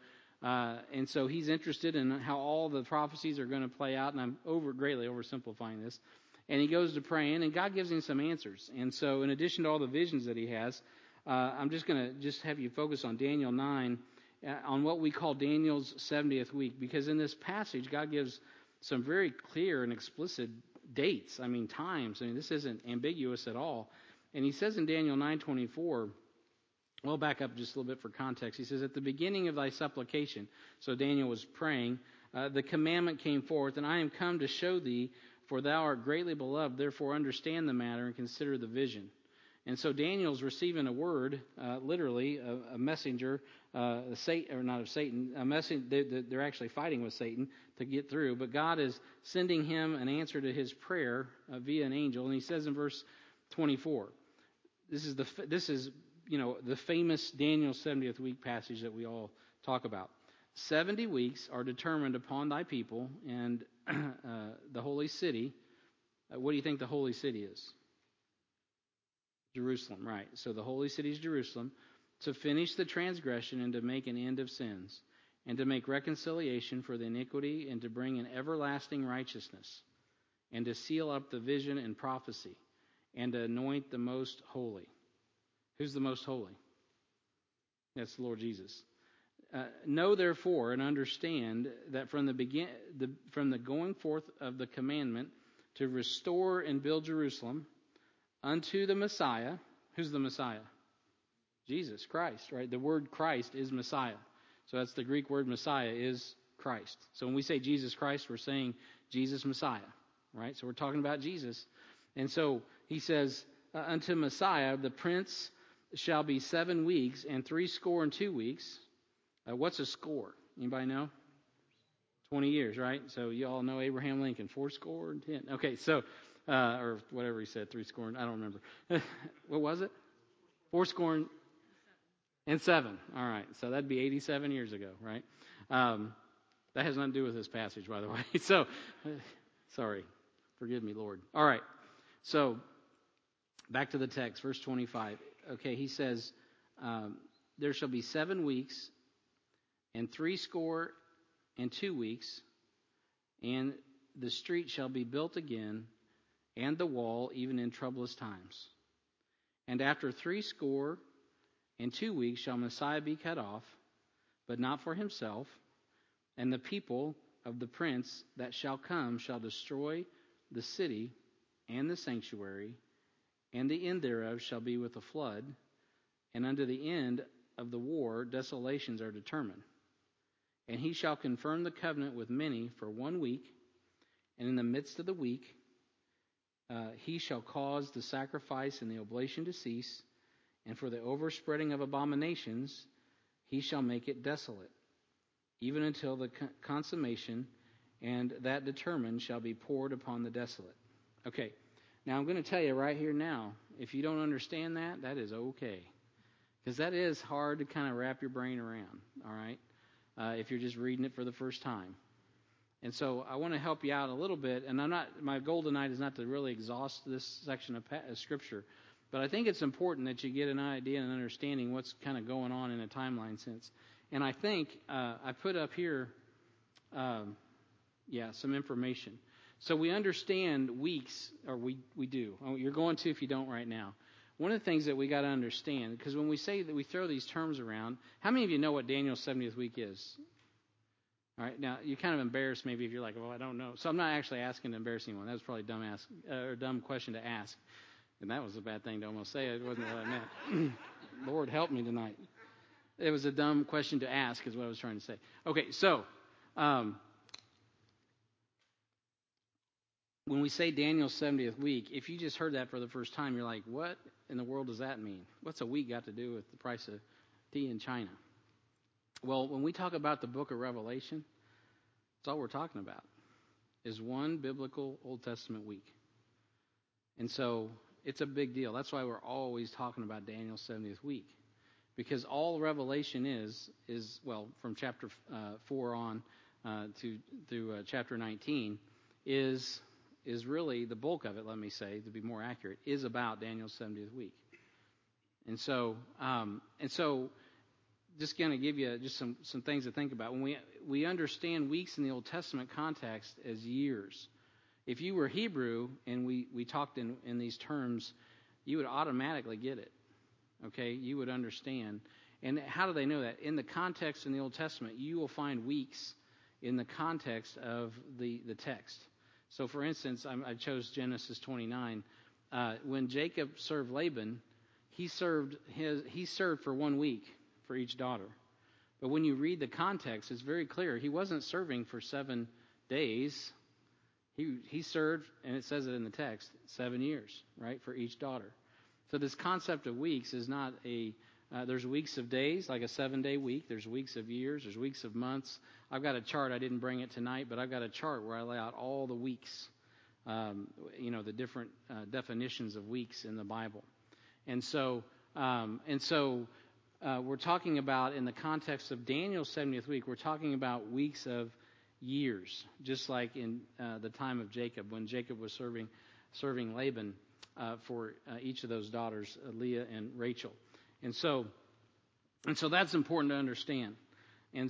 he's interested in how all the prophecies are going to play out. And I'm greatly oversimplifying this." And he goes to praying, and God gives him some answers. And so, in addition to all the visions that he has, I'm just going to have you focus on Daniel 9, on what we call Daniel's 70th week, because in this passage, God gives some very clear and explicit dates. Times. This isn't ambiguous at all. And he says in Daniel 9:24, we'll back up just a little bit for context. He says, "At the beginning of thy supplication," so Daniel was praying, "the commandment came forth, and I am come to show thee, for thou art greatly beloved, therefore understand the matter and consider the vision." And so Daniel's receiving a word, literally, a messenger, not of Satan, a messenger. They're actually fighting with Satan to get through, but God is sending him an answer to his prayer via an angel. And he says in verse 24, this is the famous Daniel 70th week passage that we all talk about. 70 weeks are determined upon thy people and the holy city. What do you think the holy city is? Jerusalem, right. So the holy city is Jerusalem, to finish the transgression and to make an end of sins, and to make reconciliation for the iniquity, and to bring an everlasting righteousness, and to seal up the vision and prophecy, and to anoint the most holy. Who's the most holy? That's the Lord Jesus. Know therefore and understand that from the going forth of the commandment to restore and build Jerusalem unto the Messiah. Who's the Messiah? Jesus Christ, right? The word Christ is Messiah. So that's the Greek word Messiah is Christ. So when we say Jesus Christ, we're saying Jesus Messiah, right? So we're talking about Jesus. And so he says, unto Messiah, the prince shall be 7 weeks and 62 weeks. What's a score? Anybody know? 20 years, right? So you all know Abraham Lincoln, 70. Okay, so, or whatever he said, 70, I don't remember. What was it? 77. All right, so that'd be 87 years ago, right? That has nothing to do with this passage, by the way. So, sorry. Forgive me, Lord. All right, so back to the text, verse 25. Okay, he says, there shall be 7 weeks and 62 weeks, and the street shall be built again, and the wall even in troublous times. And after 62 weeks shall Messiah be cut off, but not for himself, and the people of the prince that shall come shall destroy the city and the sanctuary, and the end thereof shall be with a flood, and unto the end of the war desolations are determined. And he shall confirm the covenant with many for 1 week, and in the midst of the week he shall cause the sacrifice and the oblation to cease, and for the overspreading of abominations he shall make it desolate, even until the consummation, and that determined shall be poured upon the desolate. Okay, Now, I'm going to tell you right here now, if you don't understand that, that is okay. Because that is hard to kind of wrap your brain around, all right, if you're just reading it for the first time. And so I want to help you out a little bit. And my goal tonight is not to really exhaust this section of Scripture. But I think it's important that you get an idea and understanding what's kind of going on in a timeline sense. And I think I put up here, some information. So we understand weeks, or we do. You're going to if you don't right now. One of the things that we got to understand, because when we say that we throw these terms around, how many of you know what Daniel's 70th week is? All right, now you're kind of embarrassed maybe if you're like, well, I don't know. So I'm not actually asking to embarrass anyone. That was probably a dumb question to ask. And that was a bad thing to almost say. It wasn't what I meant. Lord, help me tonight. It was a dumb question to ask is what I was trying to say. Okay, so when we say Daniel's 70th week, if you just heard that for the first time, you're like, what in the world does that mean? What's a week got to do with the price of tea in China? Well, when we talk about the book of Revelation, that's all we're talking about is one biblical Old Testament week. And so it's a big deal. That's why we're always talking about Daniel's 70th week. Because all Revelation is from chapter 4 on through chapter 19, is really the bulk of it, let me say, to be more accurate, is about Daniel's 70th week. And so just going to give you just some things to think about. When we understand weeks in the Old Testament context as years. If you were Hebrew and we talked in these terms, you would automatically get it. Okay? You would understand. And how do they know that? In the context in the Old Testament, you will find weeks in the context of the text. So, for instance, I chose Genesis 29. When Jacob served Laban, he served for 1 week for each daughter. But when you read the context, it's very clear. He wasn't serving for 7 days. He served, and it says it in the text, 7 years, right, for each daughter. So this concept of weeks is not there's weeks of days, like a 7-day week. There's weeks of years. There's weeks of months. I've got a chart. I didn't bring it tonight, but I've got a chart where I lay out all the weeks, the different definitions of weeks in the Bible. And so we're talking about, in the context of Daniel's 70th week, we're talking about weeks of years, just like in the time of Jacob, when Jacob was serving Laban for each of those daughters, Leah and Rachel. And so that's important to understand. And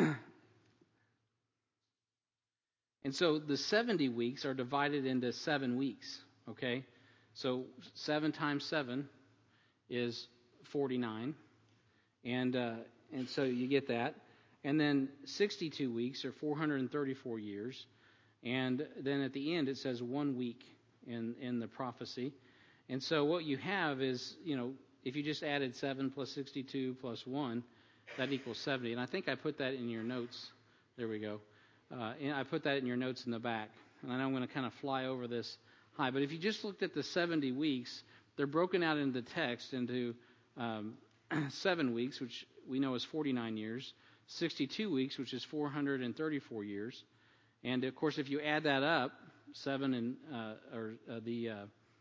so the 70 weeks are divided into 7 weeks, okay? So 7 times 7 is 49. And so you get that. And then 62 weeks are 434 years. And then at the end it says 1 week in the prophecy. And so what you have is, if you just added 7 plus 62 plus 1, that equals 70. And I think I put that in your notes. There we go. And I put that in your notes in the back. And I'm going to kind of fly over this high. But if you just looked at the 70 weeks, they're broken out in the text into 7 weeks, which we know is 49 years, 62 weeks, which is 434 years. And, of course, if you add that up, 7 and the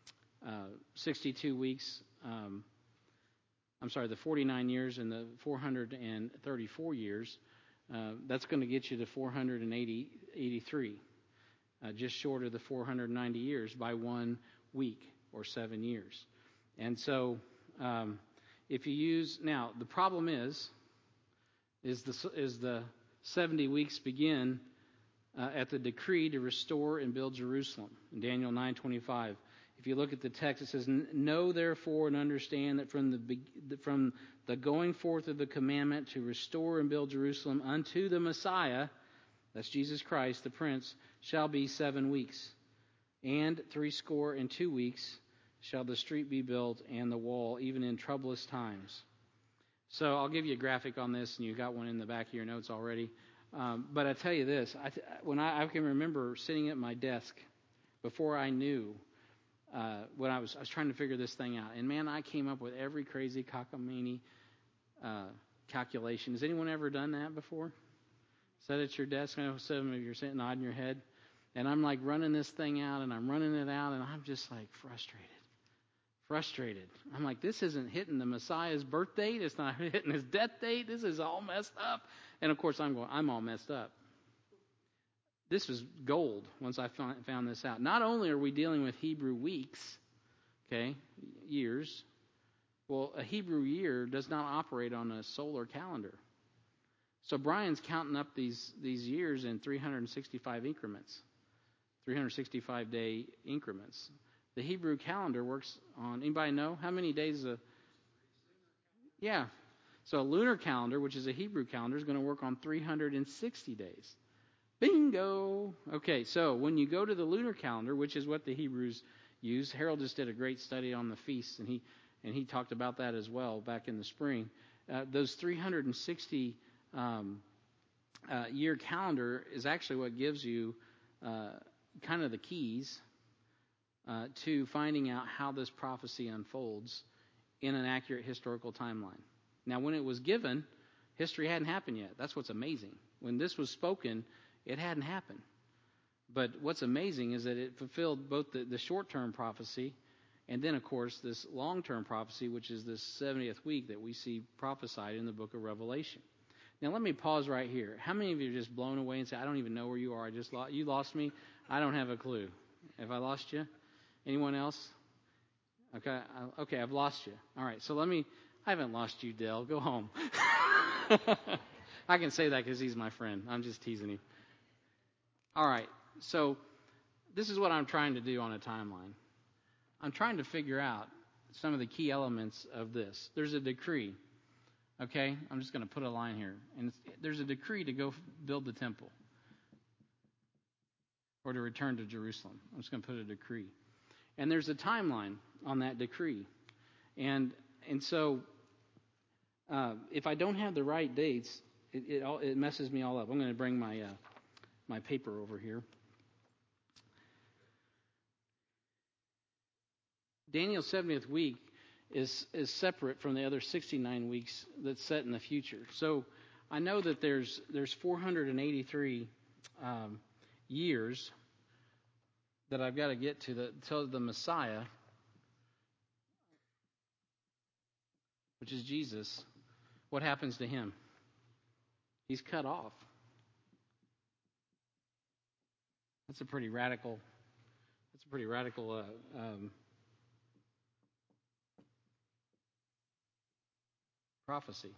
62 weeks, the 49 years and the 434 years, that's going to get you to 483, just short of the 490 years by 1 week or 7 years. And so if you use, now the problem is the 70 weeks begin at the decree to restore and build Jerusalem in Daniel 9:25. If you look at the text, it says, "Know therefore and understand that from the going forth of the commandment to restore and build Jerusalem unto the Messiah," that's Jesus Christ, the Prince, "shall be 7 weeks. And 62 weeks shall the street be built and the wall, even in troublous times." So I'll give you a graphic on this, and you got one in the back of your notes already. But I tell you this, I can remember sitting at my desk before I knew. When I was trying to figure this thing out. And, man, I came up with every crazy cockamamie calculation. Has anyone ever done that before? Sat at your desk? I know some of you are sitting nodding your head. And I'm like running this thing out, and I'm running it out, and I'm just like frustrated. I'm like, this isn't hitting the Messiah's birth date. It's not hitting his death date. This is all messed up. And of course, I'm all messed up. This was gold once I found this out. Not only are we dealing with Hebrew weeks, okay, years. Well, a Hebrew year does not operate on a solar calendar. So Brian's counting up these years in 365 increments, 365-day increments. The Hebrew calendar works on, anybody know how many days yeah. So a lunar calendar, which is a Hebrew calendar, is going to work on 360 days. Bingo! Okay, so when you go to the lunar calendar, which is what the Hebrews use, Harold just did a great study on the feasts, and he talked about that as well back in the spring. Those 360 year calendar is actually what gives you kind of the keys to finding out how this prophecy unfolds in an accurate historical timeline. Now, when it was given, history hadn't happened yet. That's what's amazing. When this was spoken, it hadn't happened. But what's amazing is that it fulfilled both the short-term prophecy and then, of course, this long-term prophecy, which is this 70th week that we see prophesied in the book of Revelation. Now, let me pause right here. How many of you are just blown away and say, I don't even know where you are. You lost me? I don't have a clue. Have I lost you? Anyone else? Okay, I've lost you. All right, so I haven't lost you, Dale. Go home. I can say that because he's my friend. I'm just teasing him. All right, so this is what I'm trying to do on a timeline. I'm trying to figure out some of the key elements of this. There's a decree, okay? I'm just going to put a line here. And there's a decree to go build the temple or to return to Jerusalem. I'm just going to put a decree. And there's a timeline on that decree. And so if I don't have the right dates, it messes me all up. I'm going to bring my paper over here. Daniel's 70th week is separate from the other 69 weeks that's set in the future. So I know that there's 483 years that I've got to get to till the Messiah, which is Jesus. What happens to him? He's cut off. That's a pretty radical prophecy.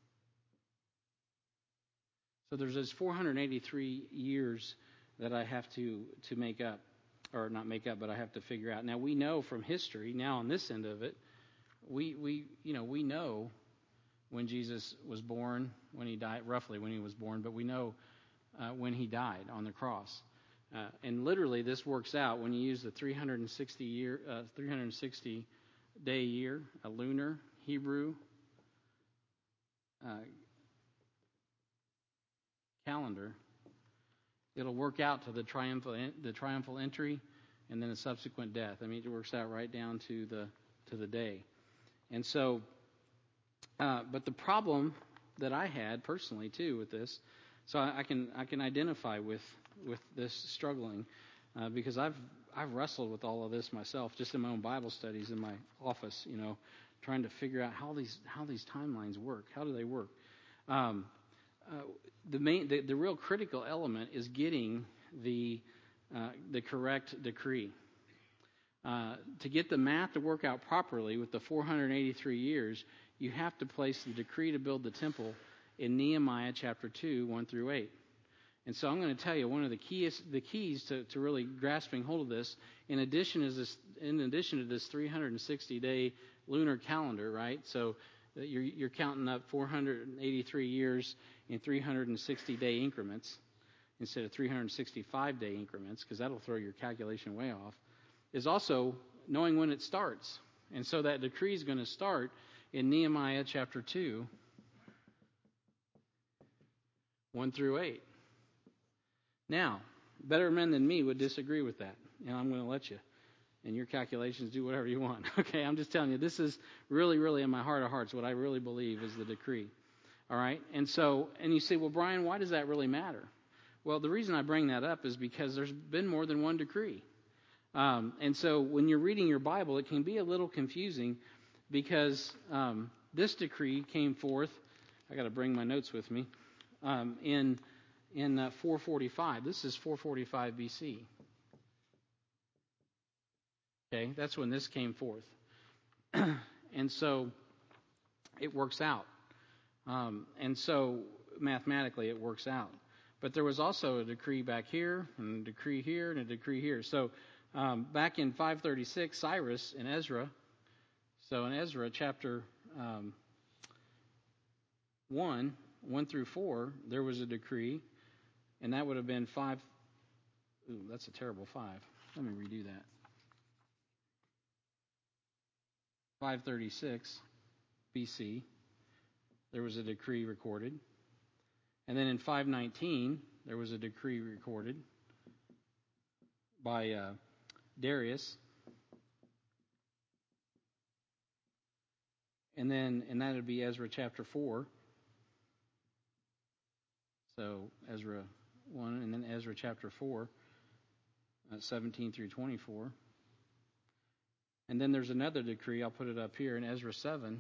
So there's those 483 years that I have to make up, or not make up, but I have to figure out. Now we know from history, now on this end of it, we know when Jesus was born, when he died, roughly when he was born, but we know when he died on the cross. And literally, this works out when you use the 360 day year, a lunar Hebrew calendar. It'll work out to the triumphal entry, and then a subsequent death. I mean, it works out right down to the day. And so, but the problem that I had personally too with this, so I can identify with this struggling because I've wrestled with all of this myself, just in my own Bible studies in my office, trying to figure out how these timelines work. How do they work? The real critical element is getting the correct decree. To get the math to work out properly with the 483 years, you have to place the decree to build the temple in Nehemiah chapter 2, 1 through 8. And so I'm going to tell you one of the keys to really grasping hold of this, in addition to this 360-day lunar calendar, right? So you're counting up 483 years in 360-day increments instead of 365-day increments, because that'll throw your calculation way off, is also knowing when it starts. And so that decree is going to start in Nehemiah chapter 2, 1 through 8. Now, better men than me would disagree with that, and I'm going to let you. And your calculations, do whatever you want. Okay, I'm just telling you, this is really, really in my heart of hearts what I really believe is the decree. All right? And you say, well, Brian, why does that really matter? Well, the reason I bring that up is because there's been more than one decree. And so when you're reading your Bible, it can be a little confusing because this decree came forth. I got to bring my notes with me. In 445. This is 445 BC. Okay, that's when this came forth. And so it works out. And so mathematically it works out. But there was also a decree back here, and a decree here, and a decree here. So back in 536, Cyrus and Ezra, so in Ezra chapter 1 through 4, there was a decree, and that would have been 5. Ooh, that's a terrible 5. Let me redo that. 536 BC, there was a decree recorded. And then in 519, there was a decree recorded by Darius. And that would be Ezra chapter 4. So Ezra 1, and then Ezra chapter 4, 17 through 24. And then there's another decree, I'll put it up here, in Ezra 7,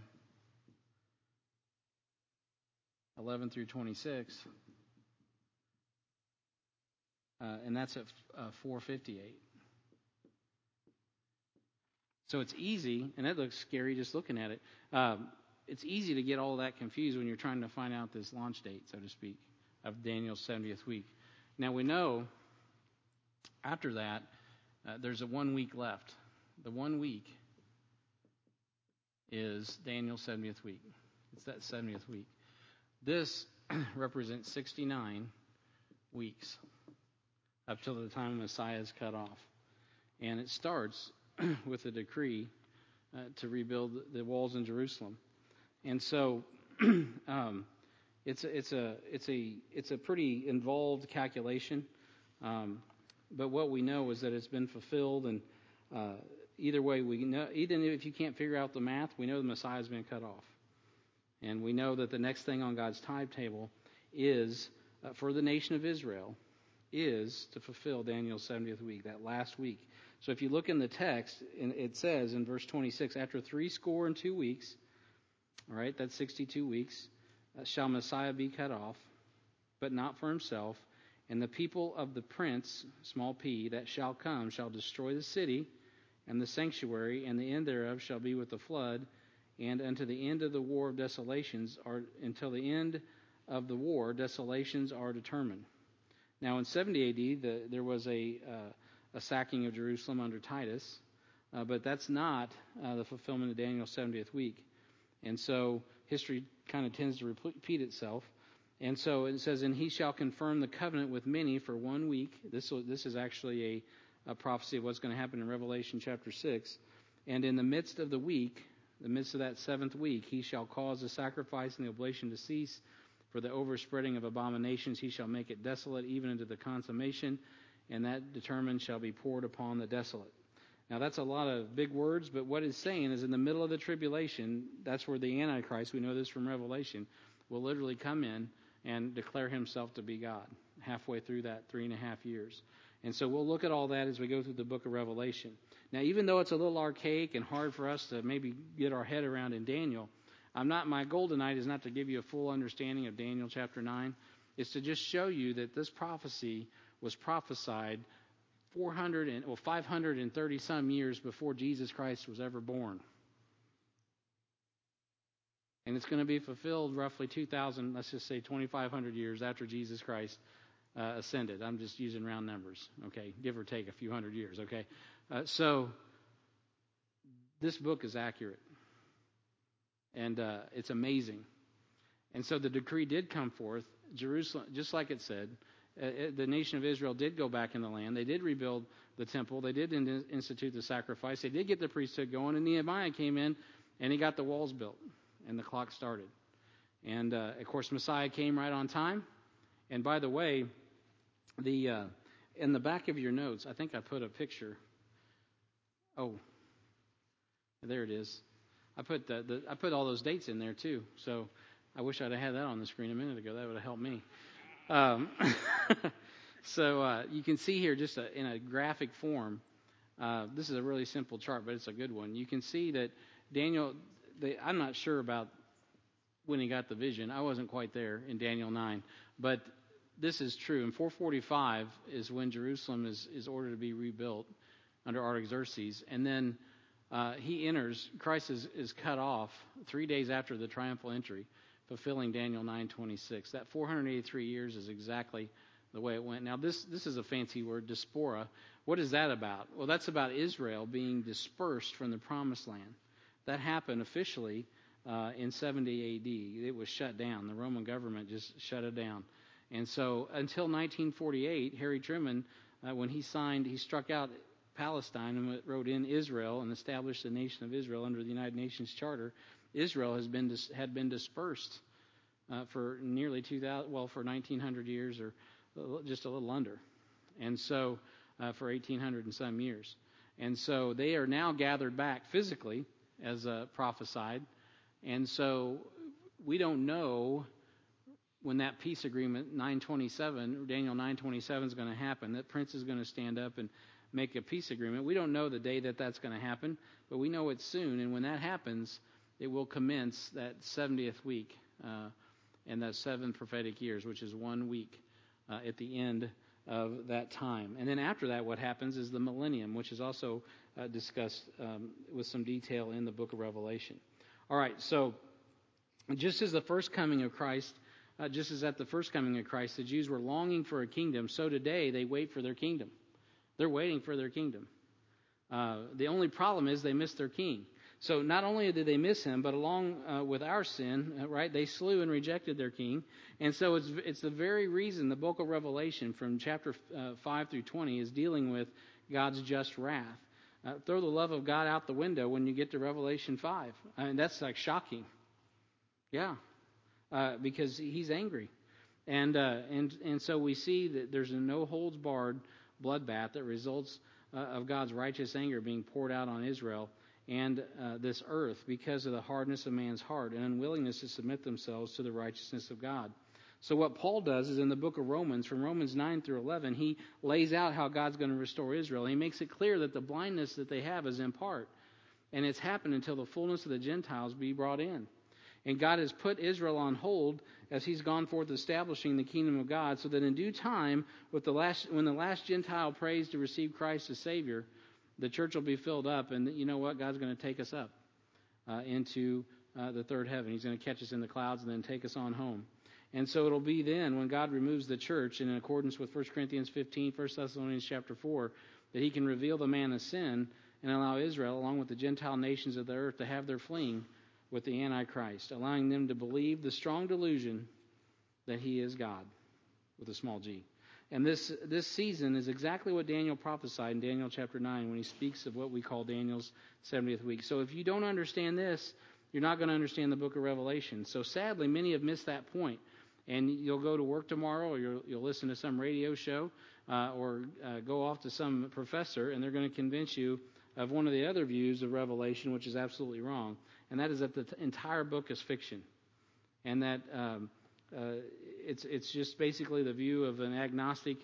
11 through 26. And that's at 458. So it's easy, and that looks scary just looking at it. It's easy to get all that confused when you're trying to find out this launch date, so to speak, of Daniel's 70th week. Now we know after that there's a 1 week left. The 1 week is Daniel's 70th week. It's that 70th week. This represents 69 weeks up till the time Messiah is cut off. And it starts with a decree to rebuild the walls in Jerusalem. And so it's a pretty involved calculation. But what we know is that it's been fulfilled, and either way, we know, even if you can't figure out the math, we know the Messiah has been cut off. And we know that the next thing on God's timetable is, for the nation of Israel, is to fulfill Daniel's 70th week, that last week. So if you look in the text, it says in verse 26, after 62 weeks, all right, that's 62 weeks, shall Messiah be cut off, but not for himself. And the people of the prince, small p, that shall come shall destroy the city and the sanctuary, and the end thereof shall be with the flood, and unto the end of the war of desolations, or until the end of the war, desolations are determined. Now in 70 AD, there was a sacking of Jerusalem under Titus, but that's not the fulfillment of Daniel's 70th week. And so history kind of tends to repeat itself. And so it says, and he shall confirm the covenant with many for 1 week. This is actually a prophecy of what's going to happen in Revelation chapter 6. And in the midst of the week, the midst of that 7th week, he shall cause the sacrifice and the oblation to cease. For the overspreading of abominations he shall make it desolate, even unto the consummation, and that determined shall be poured upon the desolate. Now that's a lot of big words, but what it's saying is in the middle of the tribulation, that's where the Antichrist, we know this from Revelation, will literally come in and declare himself to be God halfway through that 3.5 years. And so we'll look at all that as we go through the book of Revelation. Now, even though it's a little archaic and hard for us to maybe get our head around in Daniel, my goal tonight is not to give you a full understanding of Daniel chapter 9. It's to just show you that this prophecy was prophesied 530 some years before Jesus Christ was ever born. And it's going to be fulfilled roughly 2,000, let's just say 2,500 years after Jesus Christ ascended. I'm just using round numbers, okay, give or take a few hundred years, okay. So this book is accurate. And it's amazing. And so the decree did come forth. Jerusalem, just like it said, the nation of Israel did go back in the land. They did rebuild the temple. They did institute the sacrifice. They did get the priesthood going. And Nehemiah came in, and he got the walls built, and the clock started. And, of course, Messiah came right on time. And, by the way, in the back of your notes, I think I put a picture. Oh, there it is. I put all those dates in there too. So I wish I'd have had that on the screen a minute ago. That would have helped me. So you can see here just in a graphic form. This is a really simple chart, but it's a good one. You can see that Daniel, I'm not sure about when he got the vision. I wasn't quite there in Daniel 9. But this is true. In 445 is when Jerusalem is ordered to be rebuilt under Artaxerxes. And then he enters, Christ is cut off 3 days after the triumphal entry, fulfilling Daniel 9:26. That 483 years is exactly the way it went. Now, this is a fancy word, diaspora. What is that about? Well, that's about Israel being dispersed from the Promised Land. That happened officially in 70 A.D. It was shut down. The Roman government just shut it down. And so until 1948, Harry Truman, when he struck out Palestine and wrote in Israel and established the nation of Israel under the United Nations Charter. Israel had been dispersed for nearly 1900 years, or just a little under, and so for 1800 and some years. And so they are now gathered back physically, as prophesied. And so we don't know when that peace agreement, Daniel 9:27, is going to happen. That prince is going to stand up and make a peace agreement. We don't know the day that that's going to happen, but we know it's soon. And when that happens, it will commence that 70th week and that 7 prophetic years, which is 1 week at the end of that time. And then after that, what happens is the millennium, which is also discussed with some detail in the book of Revelation. All right, so just as the first coming of Christ, just as at the first coming of Christ, the Jews were longing for a kingdom, so today they wait for their kingdom. They're waiting for their kingdom. The only problem is they missed their king. So not only did they miss him, but along with our sin, right, they slew and rejected their king. And so it's the very reason the book of Revelation from chapter 5 through 20 is dealing with God's just wrath. Throw the love of God out the window when you get to Revelation 5. I mean, that's like shocking. Yeah, because he's angry. And so we see that there's a no-holds-barred bloodbath that results of God's righteous anger being poured out on Israel and this earth because of the hardness of man's heart and unwillingness to submit themselves to the righteousness of God. So what Paul does is in the book of Romans, from Romans 9 through 11, he lays out how God's going to restore Israel. He makes it clear that the blindness that they have is in part, and it's happened until the fullness of the Gentiles be brought in. And God has put Israel on hold as he's gone forth establishing the kingdom of God, so that in due time, when the last Gentile prays to receive Christ as Savior, the church will be filled up, and you know what? God's going to take us up into the third heaven. He's going to catch us in the clouds and then take us on home. And so it'll be then, when God removes the church, and in accordance with 1 Corinthians 15, 1 Thessalonians chapter 4, that he can reveal the man of sin and allow Israel, along with the Gentile nations of the earth, to have their fling with the Antichrist, allowing them to believe the strong delusion that he is God, with a small g. And this season is exactly what Daniel prophesied in Daniel chapter 9 when he speaks of what we call Daniel's 70th week. So if you don't understand this, you're not going to understand the book of Revelation. So sadly, many have missed that point. And you'll go to work tomorrow, or you'll listen to some radio show, or go off to some professor, and they're going to convince you of one of the other views of Revelation, which is absolutely wrong. And that is that the entire book is fiction, and that it's just basically the view of an agnostic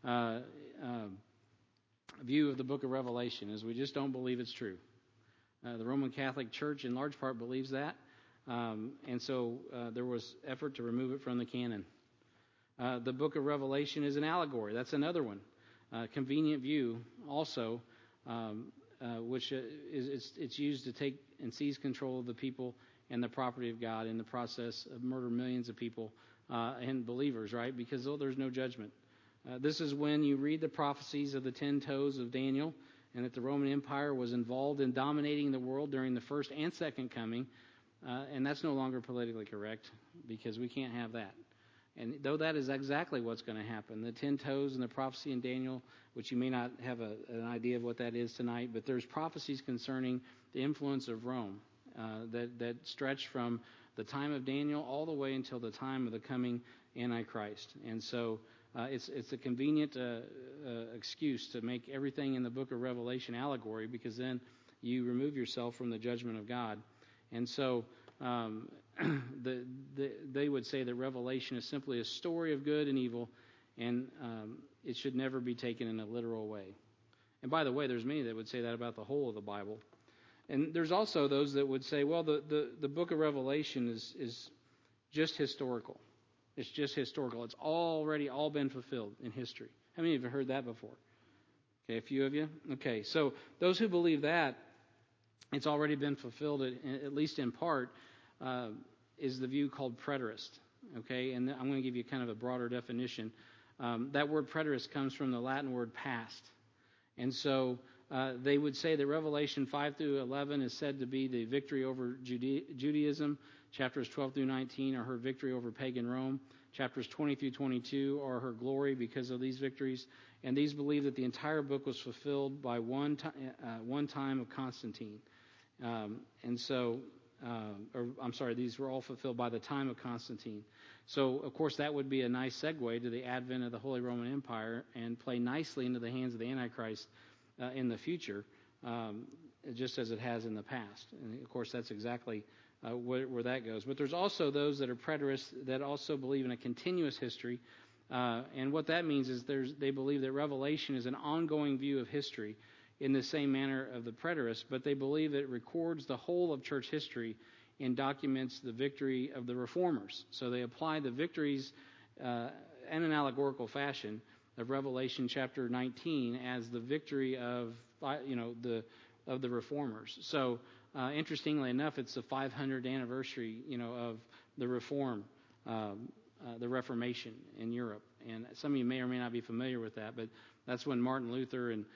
view of the book of Revelation, is we just don't believe it's true. The Roman Catholic Church, in large part, believes that, and so there was effort to remove it from the canon. The book of Revelation is an allegory. That's another one. Convenient view, also. Which it's used to take and seize control of the people and the property of God in the process of murder millions of people and believers, right? Because there's no judgment. This is when you read the prophecies of the 10 toes of Daniel, and that the Roman Empire was involved in dominating the world during the first and second coming, and that's no longer politically correct, because we can't have that. And though that is exactly what's going to happen, the 10 toes and the prophecy in Daniel, which you may not have an idea of what that is tonight, but there's prophecies concerning the influence of Rome that stretch from the time of Daniel all the way until the time of the coming Antichrist. And so it's a convenient excuse to make everything in the book of Revelation allegory, because then you remove yourself from the judgment of God. And so they would say that Revelation is simply a story of good and evil, and it should never be taken in a literal way. And by the way, there's many that would say that about the whole of the Bible. And there's also those that would say, well, the book of Revelation is just historical. It's just historical. It's already all been fulfilled in history. How many of you have heard that before? Okay, a few of you? Okay, so those who believe that it's already been fulfilled, at least in part, is the view called preterist. Okay, and I'm going to give you kind of a broader definition. That word preterist comes from the Latin word past. And so they would say that Revelation 5 through 11 is said to be the victory over Judaism. Chapters 12 through 19 are her victory over pagan Rome. Chapters 20 through 22 are her glory because of these victories. And these believe that the entire book was fulfilled by one time of Constantine. These were all fulfilled by the time of Constantine. So, of course, that would be a nice segue to the advent of the Holy Roman Empire and play nicely into the hands of the Antichrist in the future, just as it has in the past. And, of course, that's exactly where that goes. But there's also those that are preterists that also believe in a continuous history. And what that means is they believe that Revelation is an ongoing view of history in the same manner of the preterists, but they believe that it records the whole of church history and documents the victory of the reformers. So they apply the victories in an allegorical fashion of Revelation chapter 19 as the victory of the reformers. So interestingly enough, it's the 500th anniversary of the Reformation in Europe. And some of you may or may not be familiar with that, but that's when Martin Luther and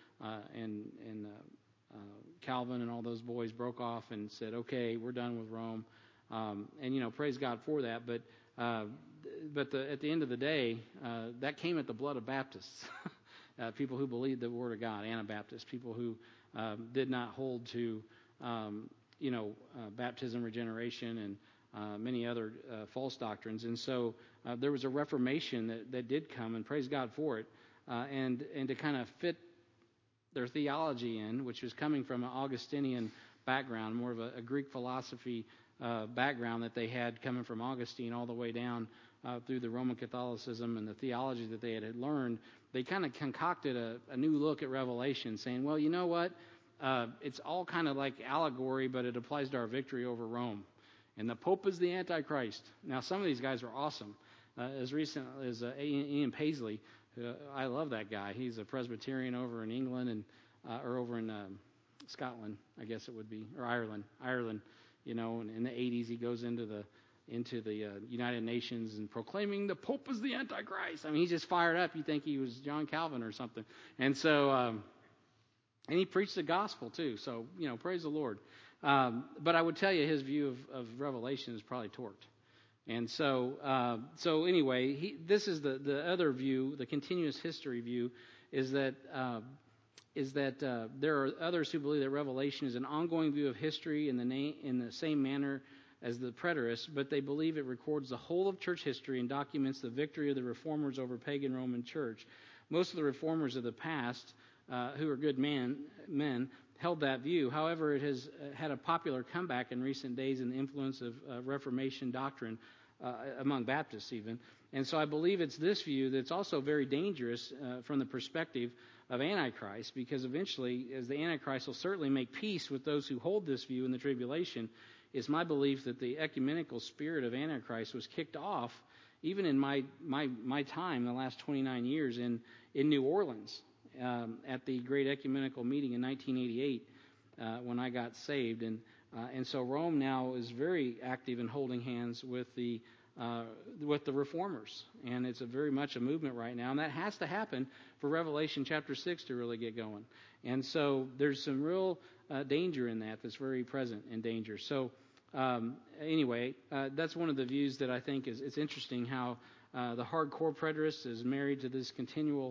Calvin and all those boys broke off and said, okay, we're done with Rome. And praise God for that. But at the end of the day, that came at the blood of Baptists, people who believed the Word of God, Anabaptists, people who did not hold to, baptism, regeneration, and many other false doctrines. And so there was a Reformation that did come, and praise God for it, and to kind of fit their theology in, which was coming from an Augustinian background, more of a Greek philosophy background that they had coming from Augustine all the way down through the Roman Catholicism and the theology that they had learned. They kind of concocted a new look at Revelation, saying, well, you know what? It's all kind of like allegory, but it applies to our victory over Rome. And the Pope is the Antichrist. Now, some of these guys are awesome. As recent as Ian Paisley, I love that guy. He's a Presbyterian over in England or over in Scotland, I guess it would be, or Ireland. And in the 80s he goes into the United Nations and proclaiming the Pope is the Antichrist. I mean, he's just fired up. You think he was John Calvin or something. And so, and he preached the gospel too. So, praise the Lord. But I would tell you his view of Revelation is probably torqued. And so anyway, this is the other view, the continuous history view, is that there are others who believe that Revelation is an ongoing view of history in the same manner as the preterists, but they believe it records the whole of church history and documents the victory of the reformers over pagan Roman church. Most of the reformers of the past, who are good men, held that view. However, it has had a popular comeback in recent days in the influence of Reformation doctrine among Baptists even. And so I believe it's this view that's also very dangerous from the perspective of Antichrist, because eventually, as the Antichrist will certainly make peace with those who hold this view in the tribulation, it's my belief that the ecumenical spirit of Antichrist was kicked off even in my time, the last 29 years, in New Orleans at the Great Ecumenical Meeting in 1988 when I got saved. And so Rome now is very active in holding hands with the reformers, and it's very much a movement right now, and that has to happen for Revelation chapter 6 to really get going. And so there's some real danger in that's very present in danger. So anyway, that's one of the views that I think it's interesting how the hardcore preterist is married to this continual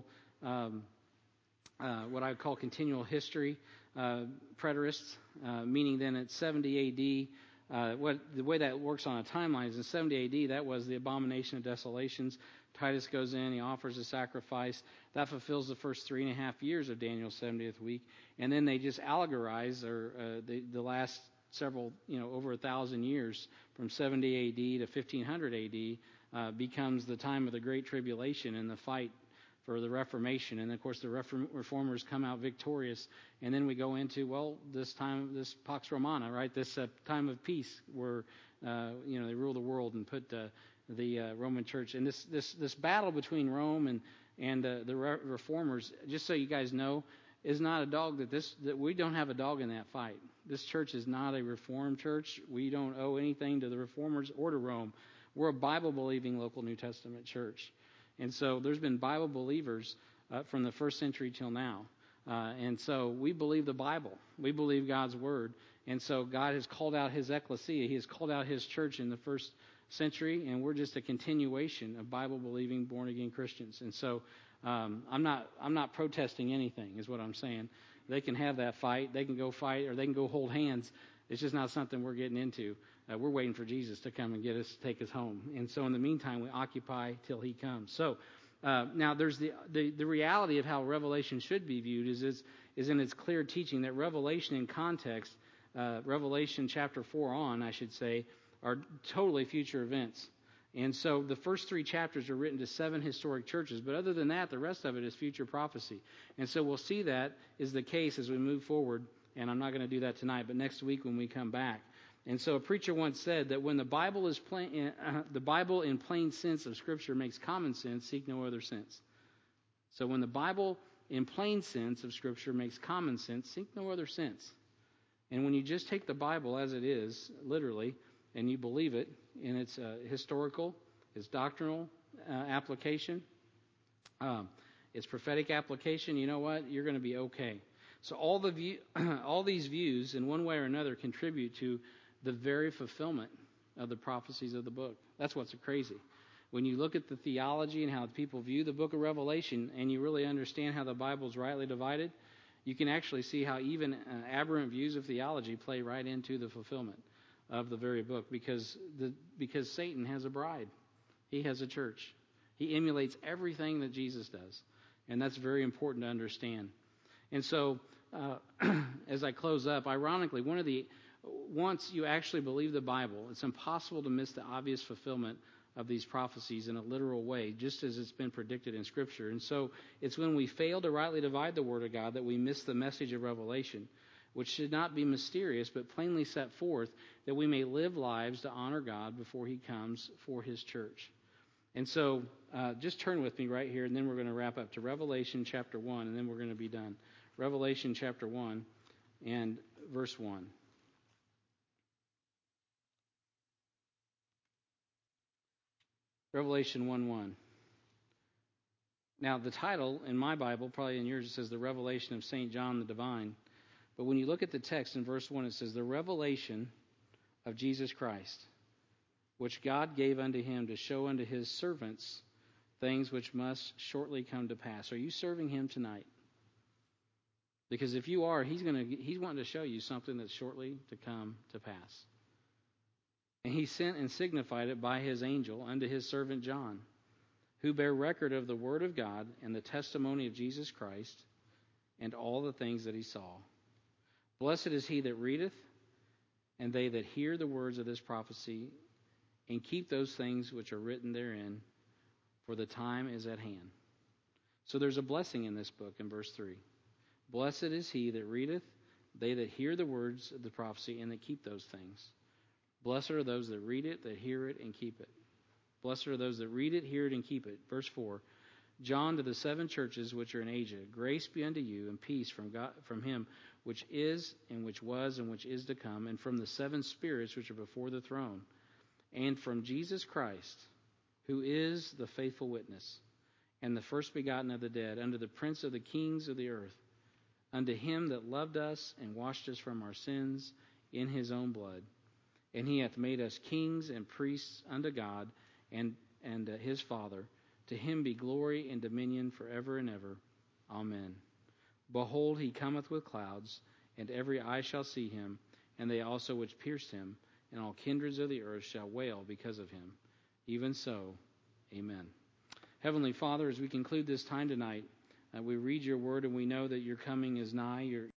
what I would call continual history preterists, meaning then at 70 AD. The way that works on a timeline is in 70 AD, that was the abomination of desolations. Titus goes in, he offers a sacrifice. That fulfills the first 3.5 years of Daniel's 70th week. And then they just allegorize the last several, over 1,000 years from 70 AD to 1500 AD becomes the time of the Great Tribulation and the fight for the Reformation, and of course the Reformers come out victorious, and then we go into this Pax Romana, right? This time of peace where they rule the world and put the Roman Church, and this battle between Rome and the Reformers. Just so you guys know, is not a dog that we don't have a dog in that fight. This church is not a Reformed church. We don't owe anything to the Reformers or to Rome. We're a Bible-believing local New Testament church. And so there's been Bible believers from the first century till now. And so we believe the Bible. We believe God's Word. And so God has called out His ecclesia. He has called out His church in the first century, and we're just a continuation of Bible-believing, born-again Christians. And so I'm not protesting anything, is what I'm saying. They can have that fight. They can go fight, or they can go hold hands. It's just not something we're getting into. We're waiting for Jesus to come and take us home. And so in the meantime, we occupy till He comes. So now there's the reality of how Revelation should be viewed is in its clear teaching that Revelation in context, Revelation chapter 4 on, I should say, are totally future events. And so the first 3 chapters are written to 7 historic churches, but other than that, the rest of it is future prophecy. And so we'll see that is the case as we move forward, and I'm not going to do that tonight, but next week when we come back. And so a preacher once said that when the Bible in plain sense of Scripture makes common sense, seek no other sense. So when the Bible in plain sense of Scripture makes common sense, seek no other sense. And when you just take the Bible as it is, literally, and you believe it in its historical, its doctrinal application, its prophetic application, you know what? You're going to be okay. So all these views, in one way or another, contribute to the very fulfillment of the prophecies of the book. That's what's crazy. When you look at the theology and how people view the book of Revelation, and you really understand how the Bible is rightly divided, you can actually see how even aberrant views of theology play right into the fulfillment of the very book, because Satan has a bride. He has a church. He emulates everything that Jesus does, and that's very important to understand. And so, as I close up, ironically, once you actually believe the Bible, it's impossible to miss the obvious fulfillment of these prophecies in a literal way, just as it's been predicted in Scripture. And so it's when we fail to rightly divide the Word of God that we miss the message of Revelation, which should not be mysterious, but plainly set forth, that we may live lives to honor God before He comes for His church. And so just turn with me right here, and then we're going to wrap up to Revelation chapter 1, and then we're going to be done. Revelation chapter 1 and verse 1. Revelation 1:1. Now, the title in my Bible, probably in yours, it says the Revelation of St. John the Divine. But when you look at the text in verse 1, it says the revelation of Jesus Christ, which God gave unto Him to show unto His servants things which must shortly come to pass. Are you serving Him tonight? Because if you are, He's wanting to show you something that's shortly to come to pass. And He sent and signified it by His angel unto His servant John, who bare record of the word of God and the testimony of Jesus Christ, and all the things that he saw. Blessed is he that readeth, and they that hear the words of this prophecy, and keep those things which are written therein, for the time is at hand. So there's a blessing in this book in verse 3. Blessed is he that readeth, they that hear the words of the prophecy, and that keep those things. Blessed are those that read it, that hear it, and keep it. Blessed are those that read it, hear it, and keep it. Verse 4. John to the 7 churches which are in Asia, grace be unto you, and peace from God, from Him which is, and which was, and which is to come, and from the 7 spirits which are before the throne, and from Jesus Christ, who is the faithful witness, and the first begotten of the dead, unto the Prince of the kings of the earth, unto Him that loved us and washed us from our sins in His own blood. And He hath made us kings and priests unto God and His Father. To Him be glory and dominion forever and ever. Amen. Behold, He cometh with clouds, and every eye shall see Him, and they also which pierced Him, and all kindreds of the earth shall wail because of Him. Even so, amen. Heavenly Father, as we conclude this time tonight, we read your word, and we know that your coming is nigh.